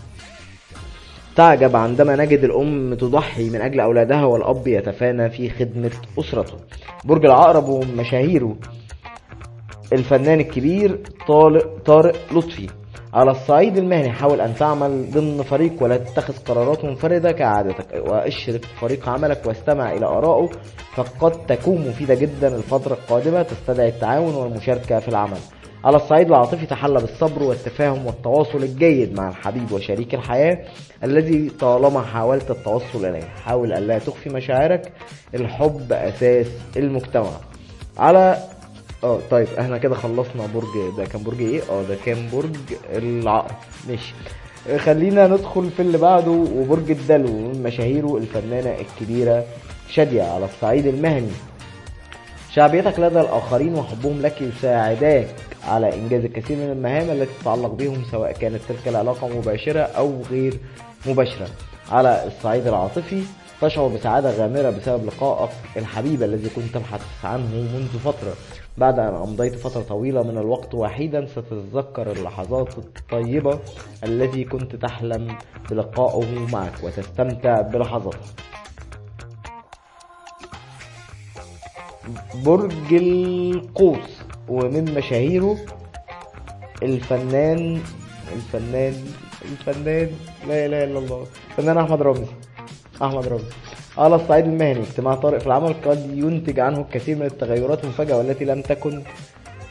تعجب عندما نجد الأم تضحي من أجل أولادها والأب يتفانى في خدمة أسرته. برج العقرب ومشاهيره الفنان الكبير طارق لطفي. على الصعيد المهني حاول أن تعمل ضمن فريق ولا تتخذ قرارات منفردة كعادتك، واشرك فريق عملك واستمع إلى آرائه فقد تكون مفيدة جدا. الفترة القادمة تستدعي التعاون والمشاركة في العمل. على الصعيد العاطفي تحلى بالصبر والتفاهم والتواصل الجيد مع الحبيب وشريك الحياة الذي طالما حاولت التوصل إليه. حاول ألا تخفي مشاعرك، الحب أساس المجتمع. على طيب احنا كده خلصنا برج، ده كان برج ايه؟ ده كان برج العقرب. ماشي، خلينا ندخل في اللي بعده، وبرج الدلو من مشاهيره الفنانة الكبيرة شادية. على الصعيد المهني شعبيتك لدى الآخرين وحبهم لك يساعداك على إنجاز الكثير من المهام التي تتعلق بهم، سواء كانت تلك العلاقة مباشرة أو غير مباشرة. على الصعيد العاطفي تشعر بسعادة غامرة بسبب لقائك الحبيب الذي كنت تبحث عنه منذ فترة. بعد أن أمضيت فترة طويلة من الوقت وحيدا ستتذكر اللحظات الطيبة التي كنت تحلم بلقائه معك وتستمتع بلحظاته. برج القوس ومن مشاهيره الفنان لا اله الا الله، الفنان احمد رمزي. على الصعيد المهني اجتماع طارئ في العمل قد ينتج عنه الكثير من التغيرات المفاجئة والتي لم تكن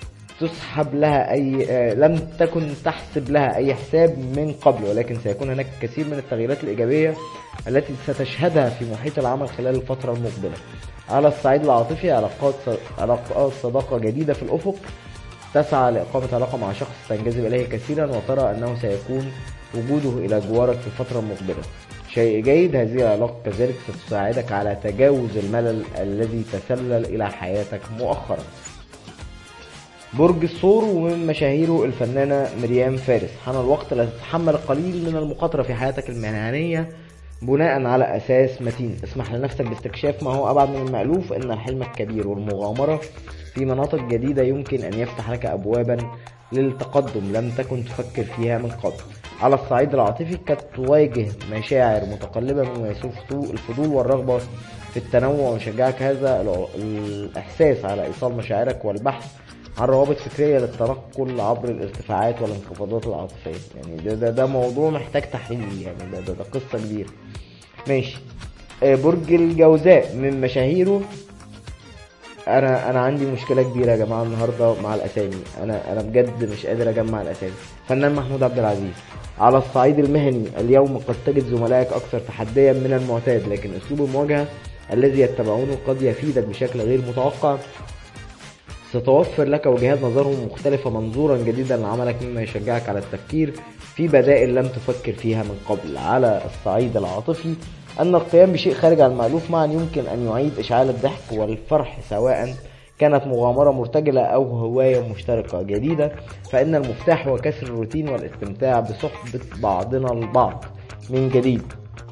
تسحب لها لم تكن تحسب لها أي حساب من قبل، ولكن سيكون هناك كثير من التغييرات الإيجابية التي ستشهدها في محيط العمل خلال الفترة المقبلة. على الصعيد العاطفي، علاقات صداقة جديدة في الأفق، تسعى لإقامة علاقة مع شخص تنجذب إليه كثيرا وترى أنه سيكون وجوده إلى جوارك في الفترة المقبلة. شيء جيد، هذه العلاقة كذلك ستساعدك على تجاوز الملل الذي تسلل إلى حياتك مؤخرا. برج الثور، ومن مشاهيره الفنانة مريم فارس. حان الوقت لتتحمل القليل من المخاطرة في حياتك المهنية بناء على أساس متين. اسمح لنفسك باستكشاف ما هو أبعد من المألوف، إن الحلم الكبير والمغامرة في مناطق جديدة يمكن أن يفتح لك أبوابا للتقدم لم تكن تفكر فيها من قبل. على الصعيد العاطفي، قد تواجه مشاعر متقلبة مما يثير الفضول والرغبة في التنوع، ويشجعك هذا الإحساس على إيصال مشاعرك والبحث عن روابط فكرية للتنقل عبر الارتفاعات والانخفاضات العاطفية. يعني ده موضوع محتاج تحليل، يعني ده قصة كبيرة. ماشي. برج الجوزاء، من مشاهيره انا عندي مشكلة كبيرة يا جماعة النهاردة مع الاسامي. انا بجد مش قادر اجمع الاسامي. فنان محمود عبد العزيز. على الصعيد المهني، اليوم قد تجد زملائك اكثر تحديا من المعتاد، لكن اسلوب المواجهة الذي يتبعونه قد يفيدك بشكل غير متوقع. ستوفر لك وجهات نظرهم مختلفة منظورا جديدا لعملك، مما يشجعك على التفكير في بدائل لم تفكر فيها من قبل. على الصعيد العاطفي، أن القيام بشيء خارج عن المألوف معا يمكن أن يعيد إشعال الضحك والفرح، سواء كانت مغامرة مرتجلة أو هواية مشتركة جديدة، فإن المفتاح هو كسر الروتين والاستمتاع بصحبة بعضنا البعض من جديد.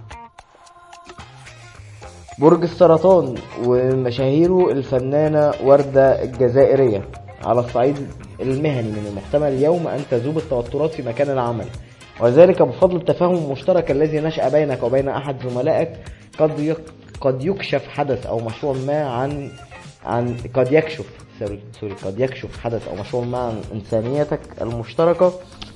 برج السرطان، ومشاهيره الفنانة وردة الجزائرية. على الصعيد المهني، من المحتمل اليوم أن تذوب التوترات في مكان العمل، وذلك بفضل التفاهم المشترك الذي نشأ بينك وبين أحد زملائك. قد يكشف حدث أو مشروع ما قد يكشف حدث أو مشروع ما عن إنسانيتك المشتركة،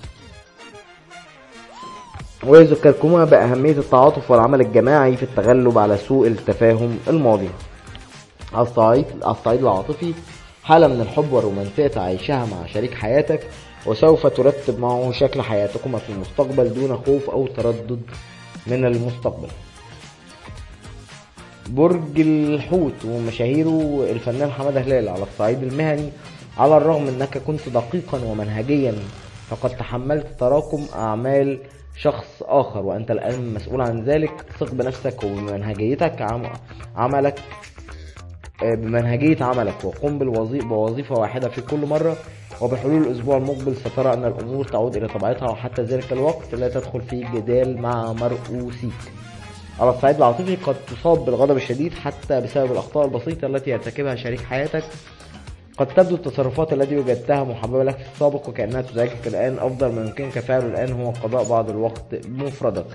ويذكركما بأهمية التعاطف والعمل الجماعي في التغلب على سوء التفاهم الماضي. على الصعيد العاطفي، حالة من الحب والرومانسية تعيشها مع شريك حياتك، وسوف ترتب معه شكل حياتكما في المستقبل دون خوف أو تردد من المستقبل. برج الحوت، ومشاهيره الفنان حمادة هلال. على الصعيد المهني، على الرغم أنك كنت دقيقا ومنهجيا، فقد تحملت تراكم أعمال شخص آخر وأنت الآن مسؤول عن ذلك. ثق بنفسك بمنهجية عملك، وقم بوظيفة واحدة في كل مرة، وبحلول الأسبوع المقبل سترى أن الأمور تعود إلى طبيعتها، وحتى ذلك الوقت لا تدخل في جدال مع مرؤوسيك. على الصعيد العاطفي، قد تصاب بالغضب الشديد حتى بسبب الأخطاء البسيطة التي يرتكبها شريك حياتك. قد تبدو التصرفات التي وجدتها محببة لك في السابق وكأنها تزعجك الآن. أفضل ما يمكنك فعله الآن هو قضاء بعض الوقت بمفردك.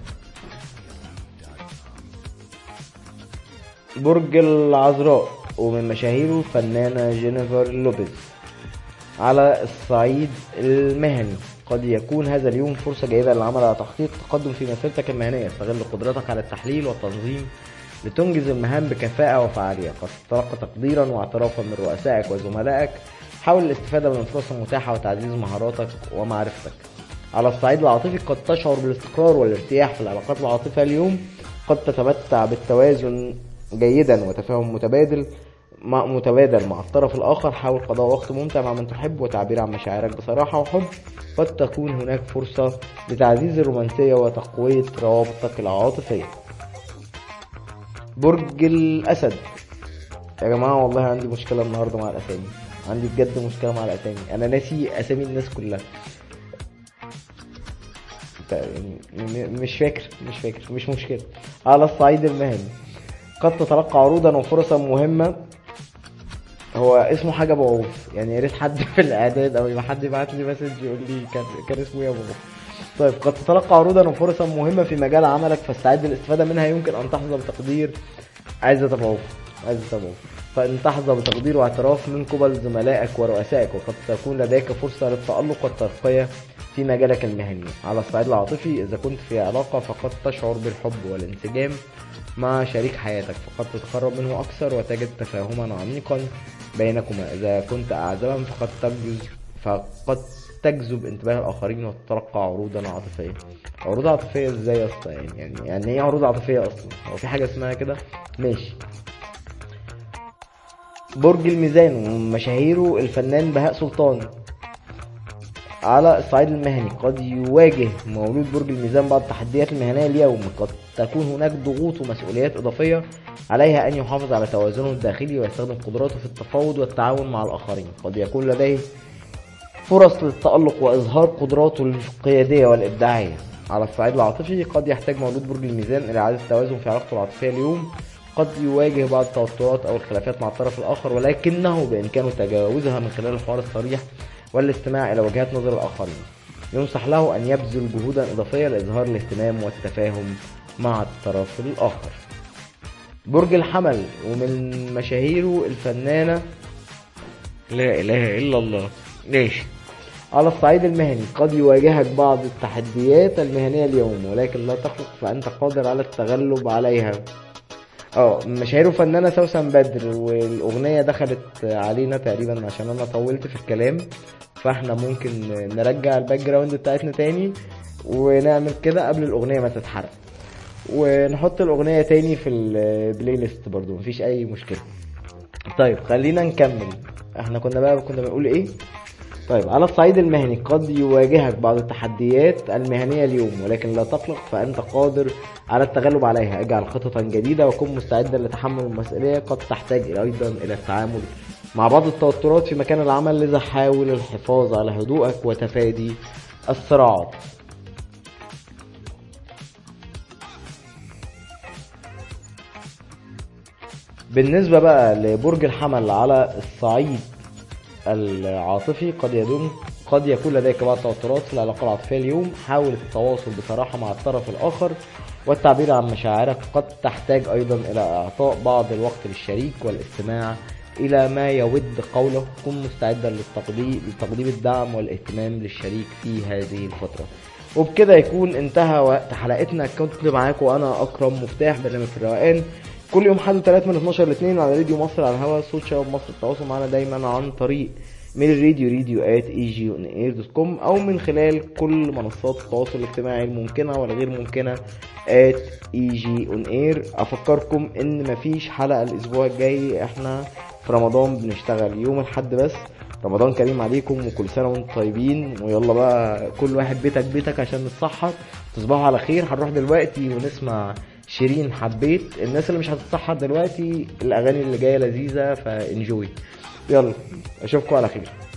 برج العذراء، ومن مشاهيره الفنانة جينيفر لوبيز. على الصعيد المهني، قد يكون هذا اليوم فرصة جيدة للعمل على تحقيق تقدم في مسيرتك المهنية. استغل قدرتك على التحليل والتنظيم لتنجز المهام بكفاءة وفعالية. قد تتلقى تقديرا واعترافا من رؤسائك وزملائك. حاول الاستفادة من الفرص المتاحة وتعزيز مهاراتك ومعرفتك. على الصعيد العاطفي، قد تشعر بالاستقرار والارتياح في العلاقات العاطفية اليوم. قد تتمتع بالتوازن جيدا وتفاهم متبادل مع الطرف الآخر. حاول قضاء وقت ممتع مع من تحب وتعبير عن مشاعرك بصراحة وحب. قد تكون هناك فرصة لتعزيز الرومانسية وتقوية روابطك العاطفية. برج الأسد. يا جماعة والله عندي مشكلة النهاردة مع الأسامي، عندي بجد مشكلة مع الأسامي. أنا ناسي أسامي الناس كلها، مش فاكر مش مشكلة. على الصعيد المهني، قد تتلقى عروضا وفرصا مهمة. هو اسمه حاجة بوعوف، يعني يا ريت حد في الإعداد أو يبقى حد يبعت لي مسج يقول لي كان اسمه يا بابا. طيب، قد تتلقى عروضا وفرصا مهمة في مجال عملك، فاستعد للاستفادة منها. يمكن أن تحظى بتقدير فإن تحظى بتقدير واعتراف من قبل زملائك ورؤسائك، وقد تكون لديك فرصة للتألق والترقية في مجالك المهني. على الصعيد العاطفي، إذا كنت في علاقة فقد تشعر بالحب والانسجام مع شريك حياتك، فقد تتقرب منه أكثر وتجد تفاهما عميقا بينكما. إذا كنت أعزبا فقد تجذب انتباه الاخرين وتتلقى عروضا عاطفيه. عروض عاطفيه ازاي يا اسطى؟ يعني ايه عروض عاطفيه اصلا؟ هو في حاجه اسمها كده؟ ماشي. برج الميزان ومشاهيره الفنان بهاء سلطان. على الصعيد المهني قد يواجه مولود برج الميزان بعض التحديات المهنيه اليوم. قد تكون هناك ضغوط ومسؤوليات اضافيه عليها ان يحافظ على توازنه الداخلي ويستخدم قدراته في التفاوض والتعاون مع الاخرين. قد يكون لديه فرص للتألق وإظهار قدراته القيادية والإبداعية. على الصعيد العاطفي قد يحتاج مولود برج الميزان إلى إعادة التوازن في علاقته العاطفية اليوم. قد يواجه بعض التوترات أو الخلافات مع الطرف الآخر، ولكنه بإمكانه تجاوزها من خلال الحوار الصريح والاستماع إلى وجهات نظر الآخرين. ينصح له أن يبذل جهودا إضافية لإظهار الاهتمام والتفاهم مع الطرف الآخر. برج الحمل ومن مشاهيره الفنانة لا إله إلا الله. ماشي. على الصعيد المهني قد يواجهك بعض التحديات المهنية اليوم، ولكن لا تقلق فأنت قادر على التغلب عليها. مشاهيره فنانة سوسن بدر، والأغنية دخلت علينا تقريبا عشان أنا طولت في الكلام، فاحنا ممكن نرجع الباك جراوند بتاعتنا تاني ونعمل كده قبل الأغنية ما تتحرق، ونحط الأغنية تاني في البلاي ليست برضو، مفيش أي مشكلة. طيب خلينا نكمل. احنا كنا بنقول ايه؟ طيب على الصعيد المهني قد يواجهك بعض التحديات المهنية اليوم، ولكن لا تقلق فأنت قادر على التغلب عليها. اجعل خططا جديدة وكن مستعدا لتحمل المسؤولية. قد تحتاج أيضا إلى التعامل مع بعض التوترات في مكان العمل، لذا حاول الحفاظ على هدوءك وتفادي الصراعات. بالنسبة بقى لبرج الحمل على الصعيد العاطفي قد يكون لديك بعض التوترات في العلاقة العاطفية اليوم. حاول التواصل بصراحة مع الطرف الآخر والتعبير عن مشاعرك. قد تحتاج أيضا إلى إعطاء بعض الوقت للشريك والاستماع إلى ما يود قوله. كن مستعدا لتقديم الدعم والاهتمام للشريك في هذه الفترة. وبكده يكون انتهى وقت حلقتنا. كنت معاكم أنا أكرم مفتاح، برنامج في الروقان، كل يوم حد وثلاث من 12 ل 2 على راديو مصر على الهواء، صوت شباب مصر. التواصل معنا دايما عن طريق ميل الراديو radio@egionair.com او من خلال كل منصات التواصل الاجتماعي الممكنه والغير ممكنه @egionair. افكركم ان مفيش حلقه الاسبوع الجاي، احنا في رمضان بنشتغل يوم الحد بس. رمضان كريم عليكم وكل سنه وانتم طيبين، ويلا بقى كل واحد بيتك عشان نتصحى. تصبحوا على خير. هنروح دلوقتي ونسمع شيرين حبيت. الناس اللي مش هتتصحى دلوقتي الاغاني اللي جايه لذيذه، فانجوي. يلا اشوفكم على خير.